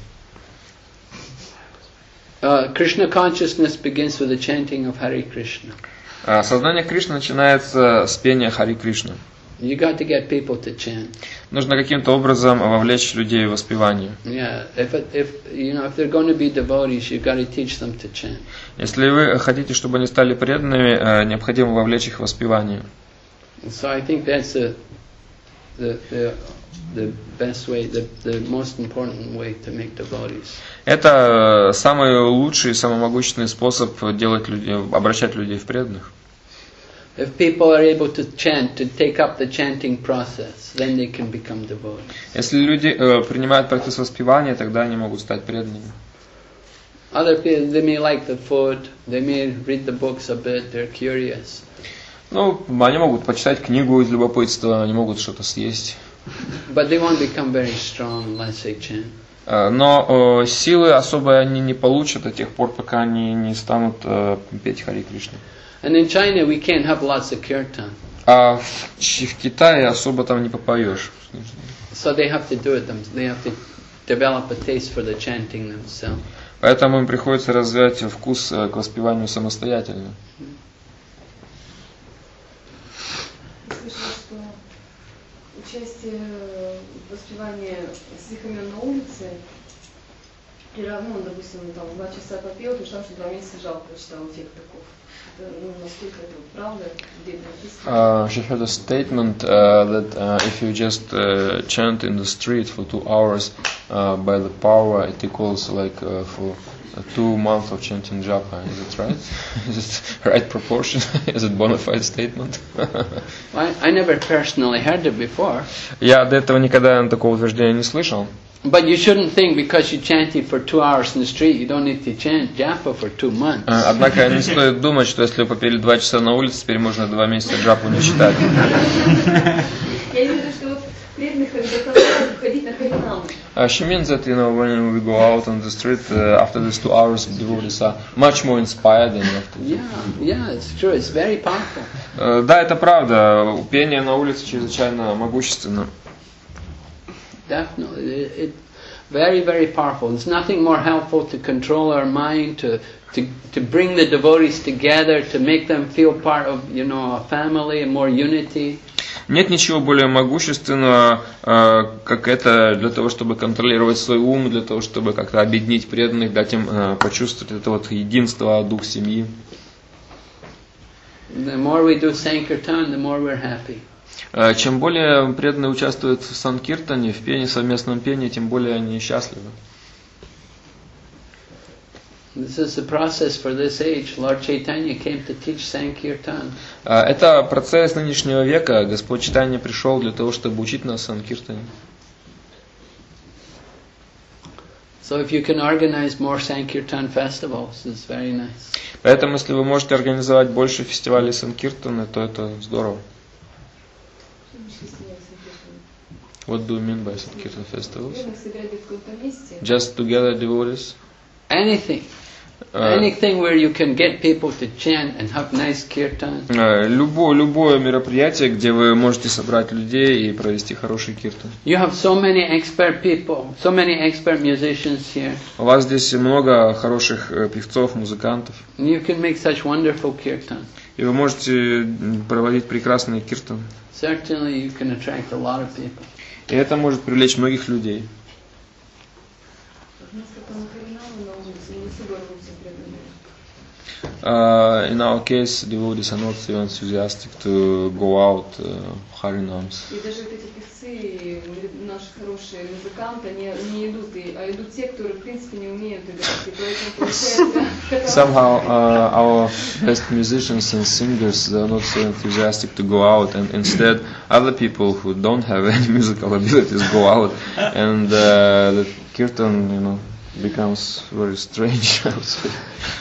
Uh, Krishna consciousness begins with the chanting of Hare Krishna. А, Сознание Кришны начинается с пения Хари Кришны. You got to get people to chant. Нужно каким-то образом вовлечь людей в воспевание. Yeah, if it, if you know if they're going to be devotees, you got to teach them to chant. Если вы хотите, чтобы они стали преданными, э, необходимо вовлечь их в воспевание. So I think that's the the the, the best way, the, the most important way to make devotees. Это самый лучший, самый могущественный способ делать людей, обращать людей в преданных. If people are able to chant, to take up the chanting process, then they can become devotees. Если люди э, принимают процесс воспевания, тогда они могут стать преданными. Other people, they may like the food, they may read the books a bit, they're curious. Ну, они могут почитать книгу из любопытства, они могут что-то съесть. But they won't become very strong unless they chant. Э, Но э, силы особо они не получат до тех пор, пока они не станут э, петь Хари Кришну. And in China, we can't have lots of kirtan. А в, Ч- в Китае особо там не попоешь. So they have to do it them. They have to develop a taste for the chanting themselves. Поэтому им приходится развивать вкус э, к воспеванию самостоятельно. Слышала, что участие в воспевании стихами на улице приравнено, ну, допустим, там два часа попел, то что два месяца жалко читал эффект таков. Ну, насколько это правда, где это написано? Uh, she heard a statement uh, that uh, if you just uh, chant in the street for two hours uh, by the power, it equals like uh, for uh, two months of chanting japa. Is it right? Is it right proportion? Is it bona fide statement? I, I never personally heard it before. Я до этого никогда такого утверждения не слышал. But you shouldn't think because you chanted for two hours in the street, you don't need to chant japa for two months. Uh, Однако не стоит думать, что если вы попели два часа на улице, теперь можно два месяца джапу не читать. Я имею в виду, что вот преданных заставляют ходить на харинаму. Uh, she means that, you know, when we go out on the street uh, after these two hours, devotees are much more inspired than after. Yeah, yeah, it's true. It's very powerful. Uh, да, это правда. Пение на улице чрезвычайно могущественно. Definitely. It, it, Very, very powerful. There's nothing more helpful to control our mind, to, to, to bring the devotees together, to make them feel part of, you know, a family and more unity. Нет ничего более могущественного, э, как это, для того, чтобы контролировать свой ум, для того, чтобы как-то объединить преданных, дать им э, почувствовать это вот единство, дух семьи. The more we do Sankirtan, the more we're happy. Э, чем более преданные участвуют в санкиртане, в пении, совместном пении, тем более они счастливы. This is the process for this age. Lord Chaitanya came to teach Sankirtan. Это процесс нынешнего века. Господь Чайтанья пришел для того, чтобы учить нас санкиртане. So if you can organize more Sankirtan festivals, it's very nice. Поэтому, если вы можете организовать больше фестивалей санкиртаны, то это здорово. What do you mean by Sankirtan festivals? Just together devotees? Anything. Uh, Anything where you can get people to chant and have nice kirtan. Uh, любое, любое мероприятие, где вы можете собрать людей и провести хороший киртан. You have so many expert people, so many expert musicians here. У вас здесь много хороших певцов, музыкантов. You can make such wonderful kirtan. И вы можете проводить прекрасные киртаны. Certainly you can attract a lot of people. И это может привлечь многих людей. Uh, in our case, devotees are not so enthusiastic to go out uh, harinams. И даже эти певцы, наши хорошие музыканты, они не идут, а идут те, которые в принципе не умеют играть, и поэтому получается. Somehow, uh, our best musicians and singers, they are not so enthusiastic to go out, and instead, other people who don't have any musical abilities go out, and uh, the kirtan, you know, becomes very strange. I would say.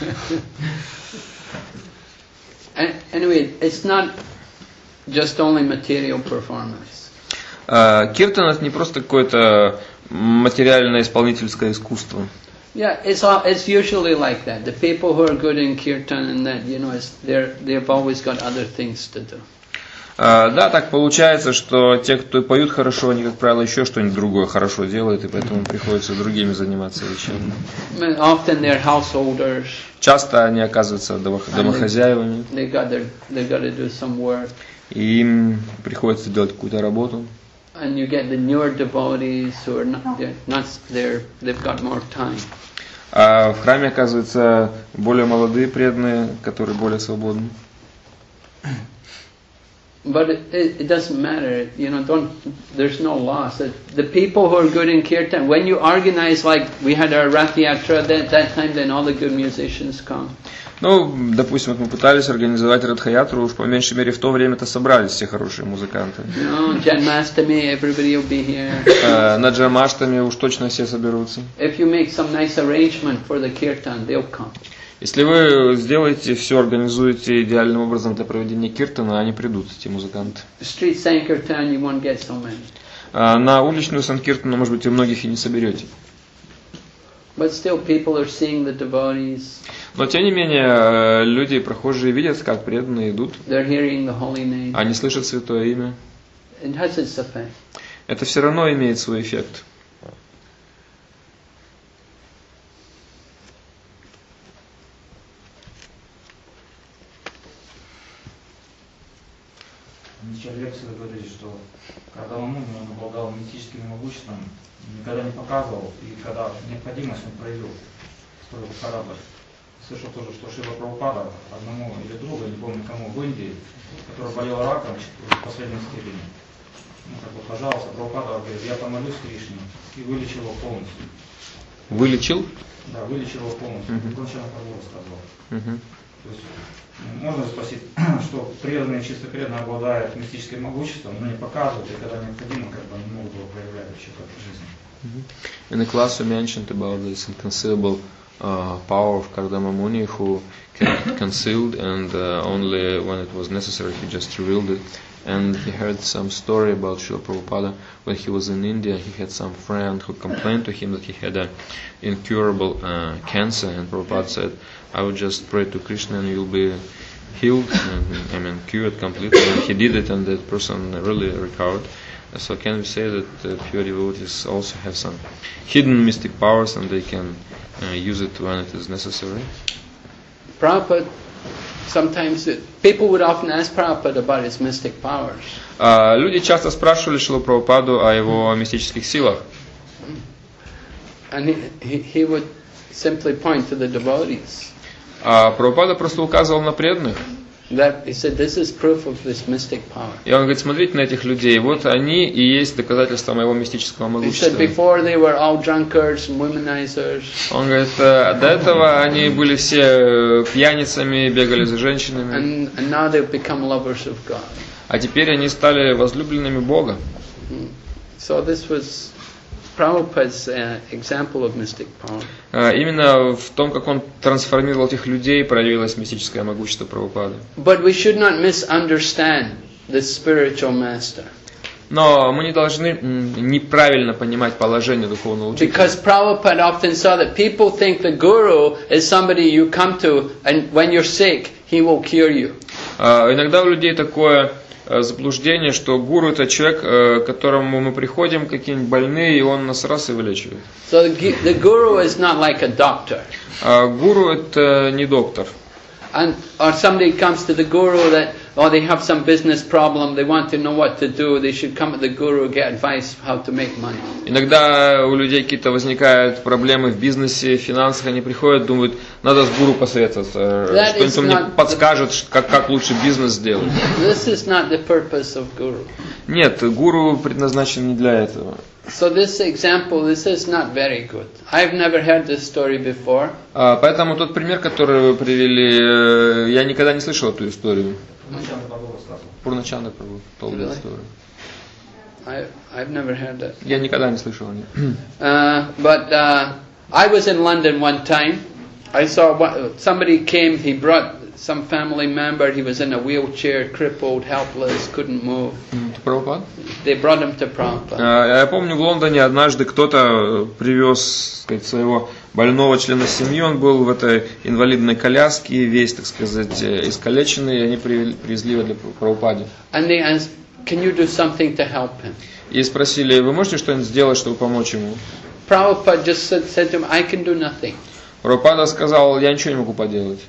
Anyway, it's not just only material performance. Uh, киртан это не просто какое-то материальное исполнительское искусство. Yeah, it's all, it's usually like that. The people who are good in kirtan and that, you know, it's, they're they've always got other things to do. Uh, да, так получается, что те, кто поют хорошо, они, как правило, еще что-нибудь другое хорошо делают, и поэтому приходится другими заниматься вещами. Often they're householders. Часто они оказываются домохозяевами. They got their, they got to do some work. И им приходится делать какую-то работу. And you get the newer devotees who are not, they're not they're, they've got more time. А в храме оказываются более молодые преданные, которые более свободны. But it, it, it doesn't matter, you know, don't, there's no loss. The people who are good in kirtan, when you organize, like we had our Rath Yatra, that, that time then all the good musicians come. Ну, допустим, вот мы пытались организовать Радха-ятру, уж по меньшей мере в то время-то собрались все хорошие музыканты. No, Janmashtami, everybody will be here. Uh, на Джамаштами уж точно все соберутся. If you make some nice arrangement for the kirtan, they'll come. Если вы сделаете все, организуете идеальным образом для проведения киртана, они придут, эти музыканты. Street Sankirtan, you won't get so many. Uh, на уличную санкиртану, может быть, вы многих и не соберете. But still people are seeing the devotees. Но тем не менее, люди, прохожие, видят, как преданные идут. They're hearing the holy name. Они слышат святое имя. It has its effect. Это все равно имеет свой эффект. В начале лекции вы говорили, что когда он умный, он обладал мистическим могуществом, никогда не показывал, и когда необходимость он проявил, строил корабль. Слышал тоже, что Шрила Прабхупада одному или другу, не помню кому, в Индии, который болел раком в последней степени, ну, как бы, пожалуйста, Прабхупада говорит, я помолюсь Кришне, и вылечил его полностью. Вылечил? Да, вылечил его полностью. Uh-huh. Он сначала Прабху рассказал. Uh-huh. То есть, можно спросить, что преданные, чисто преданные обладают мистическим могуществом, но не показывают, и когда необходимо, как бы они могут его проявлять вообще как в жизни. Mm-hmm. In the class we mentioned about this inconceivable uh, power of Kardama Muni, who kept concealed, and uh, only when it was necessary he just revealed it. And he heard some story about Srila Prabhupada. When he was in India, he had some friend who complained to him that he had an incurable uh, cancer, and Prabhupada said, I would just pray to Krishna and you'll be healed, and, I mean cured completely. And he did it, and that person really recovered. So can we say that uh, pure devotees also have some hidden mystic powers and they can uh, use it when it is necessary? Prabhupada, sometimes it, people would often ask Prabhupada about his mystic powers. Uh, люди часто спрашивали Шрилу Прабхупаду о его мистических силах. And he, he, he would simply point to the devotees. А Прабхупада просто указывал на преданных. That he said, this is proof of this mystic power. И он говорит, смотрите на этих людей, вот они и есть доказательства моего мистического He могущества. said, before they were all drunkards and womanizers. Он говорит, до этого они были все пьяницами, бегали за женщинами. And, and now they've become lovers of God. А теперь они стали возлюбленными Бога. So this was Prabhupada's uh, example of mystic power. Именно в том, как он трансформировал этих людей, проявилось мистическое могущество Прабхупады. But we should not misunderstand the spiritual master. Но мы не должны неправильно понимать положение духовного учителя. Because Prabhupada often saw that people think the guru is somebody you come to and when you're sick, he will cure you. Иногда у людей такое заблуждение, что гуру это человек, к которому мы приходим, какие-нибудь больные, и он нас раз и вылечивает. So the, the guru is not like a doctor. Гуру это не доктор. And or somebody comes to the guru that or they have some business problem, they want to know what to do, they should come to the guru get advice how to make money. Иногда у людей какие-то возникают проблемы в бизнесе, в финансах, они приходят, думают, надо с гуру посоветоваться, что-нибудь он мне подскажет, как, как лучше бизнес сделать. This is not the purpose of guru. Нет, гуру предназначен не для этого. So this example, this is not very good. I've never heard this story before. Поэтому тот пример, который вы привели, я никогда не слышал эту историю. Пурначанда Прабху told that story. I, I've never heard that. Я никогда не слышал о ней. Uh, but uh, I was in London one time. I saw what, somebody came. He brought some family member. He was in a wheelchair, crippled, helpless, couldn't move. Prabhupada? They brought him to Prabhupada. Я помню, в Лондоне однажды кто-то привез, так сказать, своего больного члена семьи. Он был в этой инвалидной коляске, весь, так сказать, искалеченный. И они привезли его для Прабхупады. And they asked, "Can you do something to help him?" И спросили, вы можете что-нибудь сделать, чтобы помочь ему? Prabhupada just said, said to him, "I can do nothing." Прабхупада сказал, я ничего не могу поделать.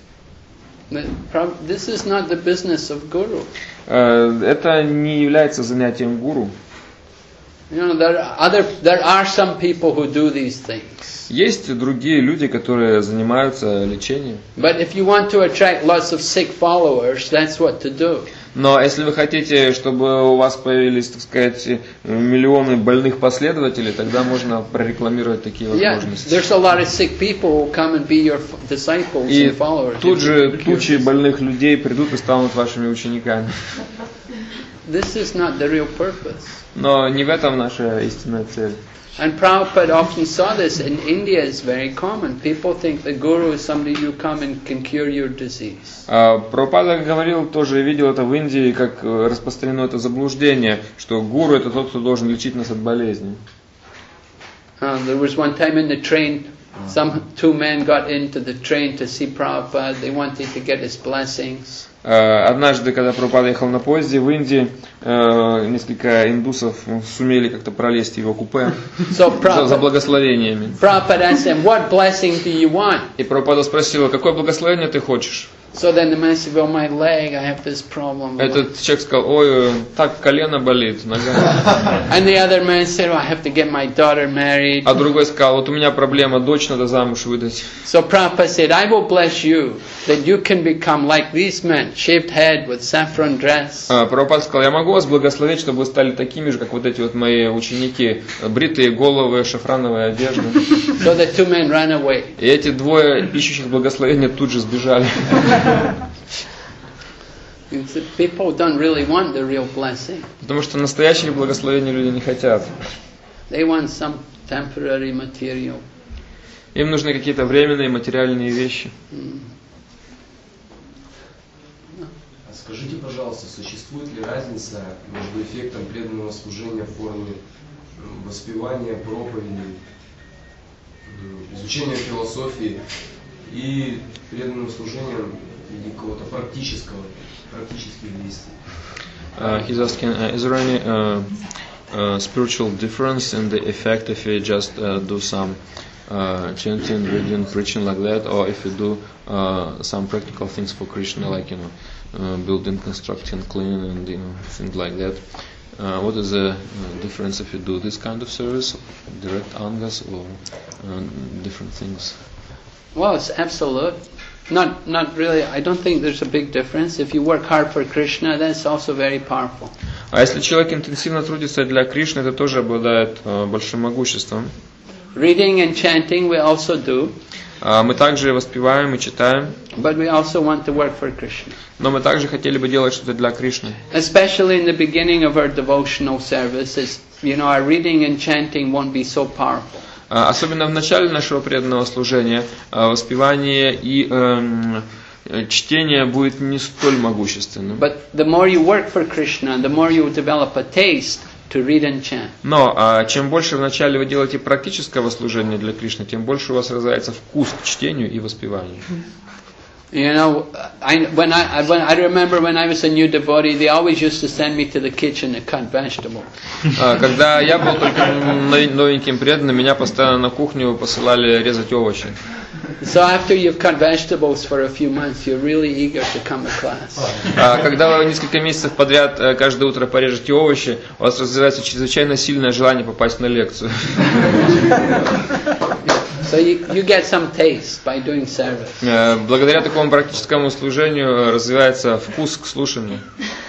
This is not the business of guru. Это не является занятием гуру. You know, there are other, there are some people who do these things. Есть другие люди, которые занимаются лечением. But if you want to attract lots of sick followers, that's what to do. Но если вы хотите, чтобы у вас появились, так сказать, миллионы больных последователей, тогда можно прорекламировать такие возможности. Yeah, there's a lot of sick people who come and be your disciples and followers. И тут же тучи больных людей придут и станут вашими учениками. This is not the real purpose. Но не в этом наша истинная цель. And Prabhupada often saw this in India. It's very common. People think the guru is somebody you come and can cure your disease. Прабхупада говорил тоже, видел это в Индии, как распространено это заблуждение, что гуру это тот, кто должен лечить нас от болезни. Uh, there was one time in the train, some two men got into the train to see Prabhupada. They wanted to get his blessings. Однажды, когда Прабхупада ехал на поезде в Индии, несколько индусов сумели как-то пролезть в его купе so за, за благословениями. Prabhupada asked them, "What blessing do you want?" И Прабхупада спросила, какое благословение ты хочешь? So then the man said, "Well, my leg, I have this problem." Этот человек сказал, ой, так колено болит, нога. And the other man said, "Well, I have to get my daughter married." А другой сказал, вот у меня проблема, дочь надо замуж выдать. So Prabhupada said, "I will bless you that you can become like these men, shaved head with saffron dress." Прабхупада сказал, я могу вас благословить, чтобы вы стали такими же, как вот эти вот мои ученики, бритые головы, шафрановая одежда. So the two men ran away. И эти двое ищущих благословения тут же сбежали. People don't really want the real blessing. Потому что настоящих благословений люди не хотят. They want some temporary material. Им нужны какие-то временные материальные вещи. Скажите, пожалуйста, существует ли разница между эффектом преданного служения в форме воспевания, проповеди, изучения философии и преданным служением в виде какого-то практического, практических действий? Uh, he's asking, uh, is there any uh, uh, spiritual difference in the effect if you just uh, do some uh, chanting, reading, preaching like that, or if you do uh, some practical things for Krishna, like you know, uh, building, constructing, cleaning, and you know, things like that. Uh, what is the uh, difference if you do this kind of service, direct angas, or uh, different things? Well, it's absolute. Not, not really. I don't think there's a big difference. If you work hard for Krishna, that's also very powerful. А если человек интенсивно трудится для Кришны, это тоже обладает uh, большим могуществом. Reading and chanting we also do. Uh, мы также воспеваем и читаем. But we also want to work for Krishna. Но мы также хотели бы делать что-то для Кришны. Especially in the beginning of our devotional services, you know, our reading and chanting won't be so powerful. Uh, особенно в начале нашего преданного служения uh, воспевание и um, чтение будет не столь могущественным. But the more you work for Krishna, the more you develop a taste to read and chant. Но uh, чем больше вначале вы делаете практического служения для Кришны, тем больше у вас развивается вкус к чтению и воспеванию. You know, I, when I, when I remember when I was a new devotee, they always used to send me to the kitchen to cut vegetables. Когда я был только новеньким преданным, меня постоянно на кухню посылали резать овощи. So after you've cut vegetables for a few months, you're really eager to come to class. Когда вы несколько месяцев подряд каждое утро порежете овощи, у вас развивается чрезвычайно сильное желание попасть на лекцию. So you, you get some taste by doing service. Благодаря такому практическому служению развивается вкус к слушанию.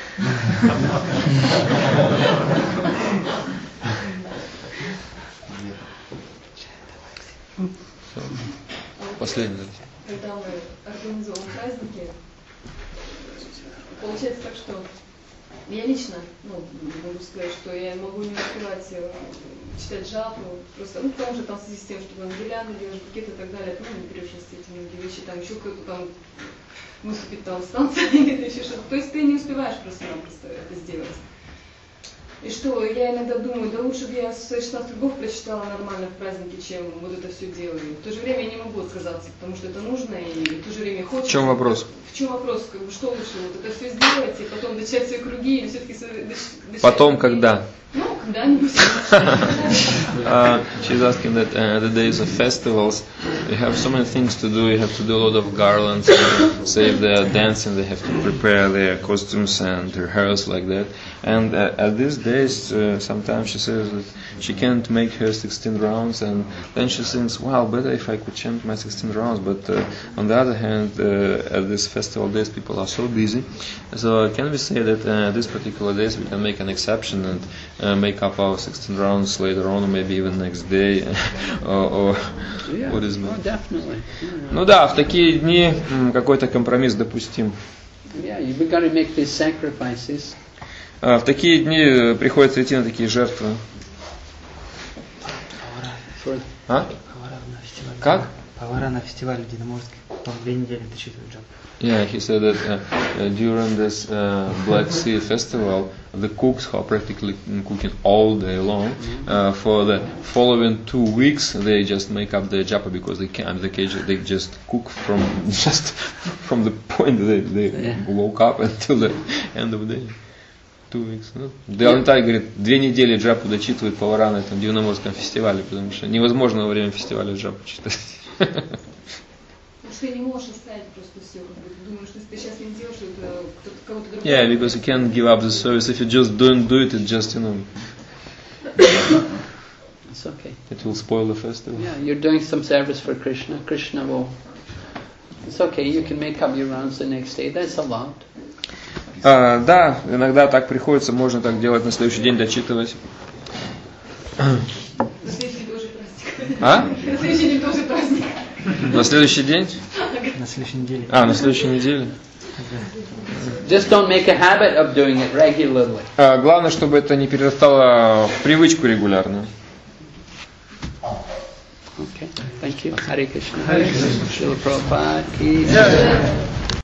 Последний. Когда мы организовываем праздники, получается так, что я лично, ну, могу сказать, что я могу не успевать читать джапу, просто, ну, потому что там в связи с тем, что там гирлянды делаешь, букеты и так далее, ну, не берешь эти многие вещи, там еще кто-то там выступит там станция или еще что-то. То есть ты не успеваешь просто-напросто это сделать. И что, я иногда думаю, да лучше бы я свои шестнадцать кругов прочитала нормально в празднике, чем вот это все делаю. В то же время я не могу отказаться, потому что это нужно, и в то же время хочется. В чем вопрос? В чем вопрос? Как бы, что лучше, вот это все сделать, и потом начать свои круги, или все-таки начать... Потом когда? Ну, когда-нибудь. uh, she's asking that uh, the days of festivals, you have so many things to do. You have to do a lot of garlands. Say if they are dancing, they have to prepare their costumes and their hairs like that. And uh, at these days, uh, sometimes she says that she can't make her sixteen rounds, and then she thinks, "Wow, better if I could chant my sixteen rounds." But uh, on the other hand, uh, at these festival days, people are so busy. So can we say that uh, these particular days we can make an exception and uh, make up our sixteen rounds later on, or maybe even next day, or, or Yeah, what is it? oh, definitely. Yeah. Ну да, в такие дни м, какой-то компромисс допустим. Yeah, we got to make these sacrifices. А, в такие дни приходится идти на такие жертвы. For А? Повара на фестивале. Как? Повара на фестивале Динаморске. Там две недели дочитывают джап. Yeah, he said that uh, uh, during this uh, Black Sea festival, the cooks are practically cooking all day long. Uh, for the following two weeks, they just make up their japa because they can't. They, can, they just cook from just from the point they they Yeah. woke up until the end of the day. Two weeks. Ну, Деонтай говорит, две недели джапу дочитывают повара на этом Дивноморском фестивале, потому что невозможно во время фестиваля джапу читать. Ты не можешь оставить просто все, как бы ты думаешь, что если ты сейчас не делаешь, что это кто-то кого-то другого. Yeah, because you can't give up the service if you just don't do it. It just, you know, it's okay. it will spoil the festival. Yeah, you're doing some service for Krishna. Krishna will. It's okay. You can make up your rounds the next day. That's allowed. А, да, иногда так приходится, можно так делать, на следующий день дочитывать. На следующий день тоже праздник. А? На следующий день тоже праздник. На следующий день? На следующей неделе. А, на следующей неделе. Just don't make a habit of doing it regularly. А, главное, чтобы это не перерастало в привычку регулярную. Okay, thank you. Hare Krishna. Hare Krishna. Srila Prabhupada ki jai.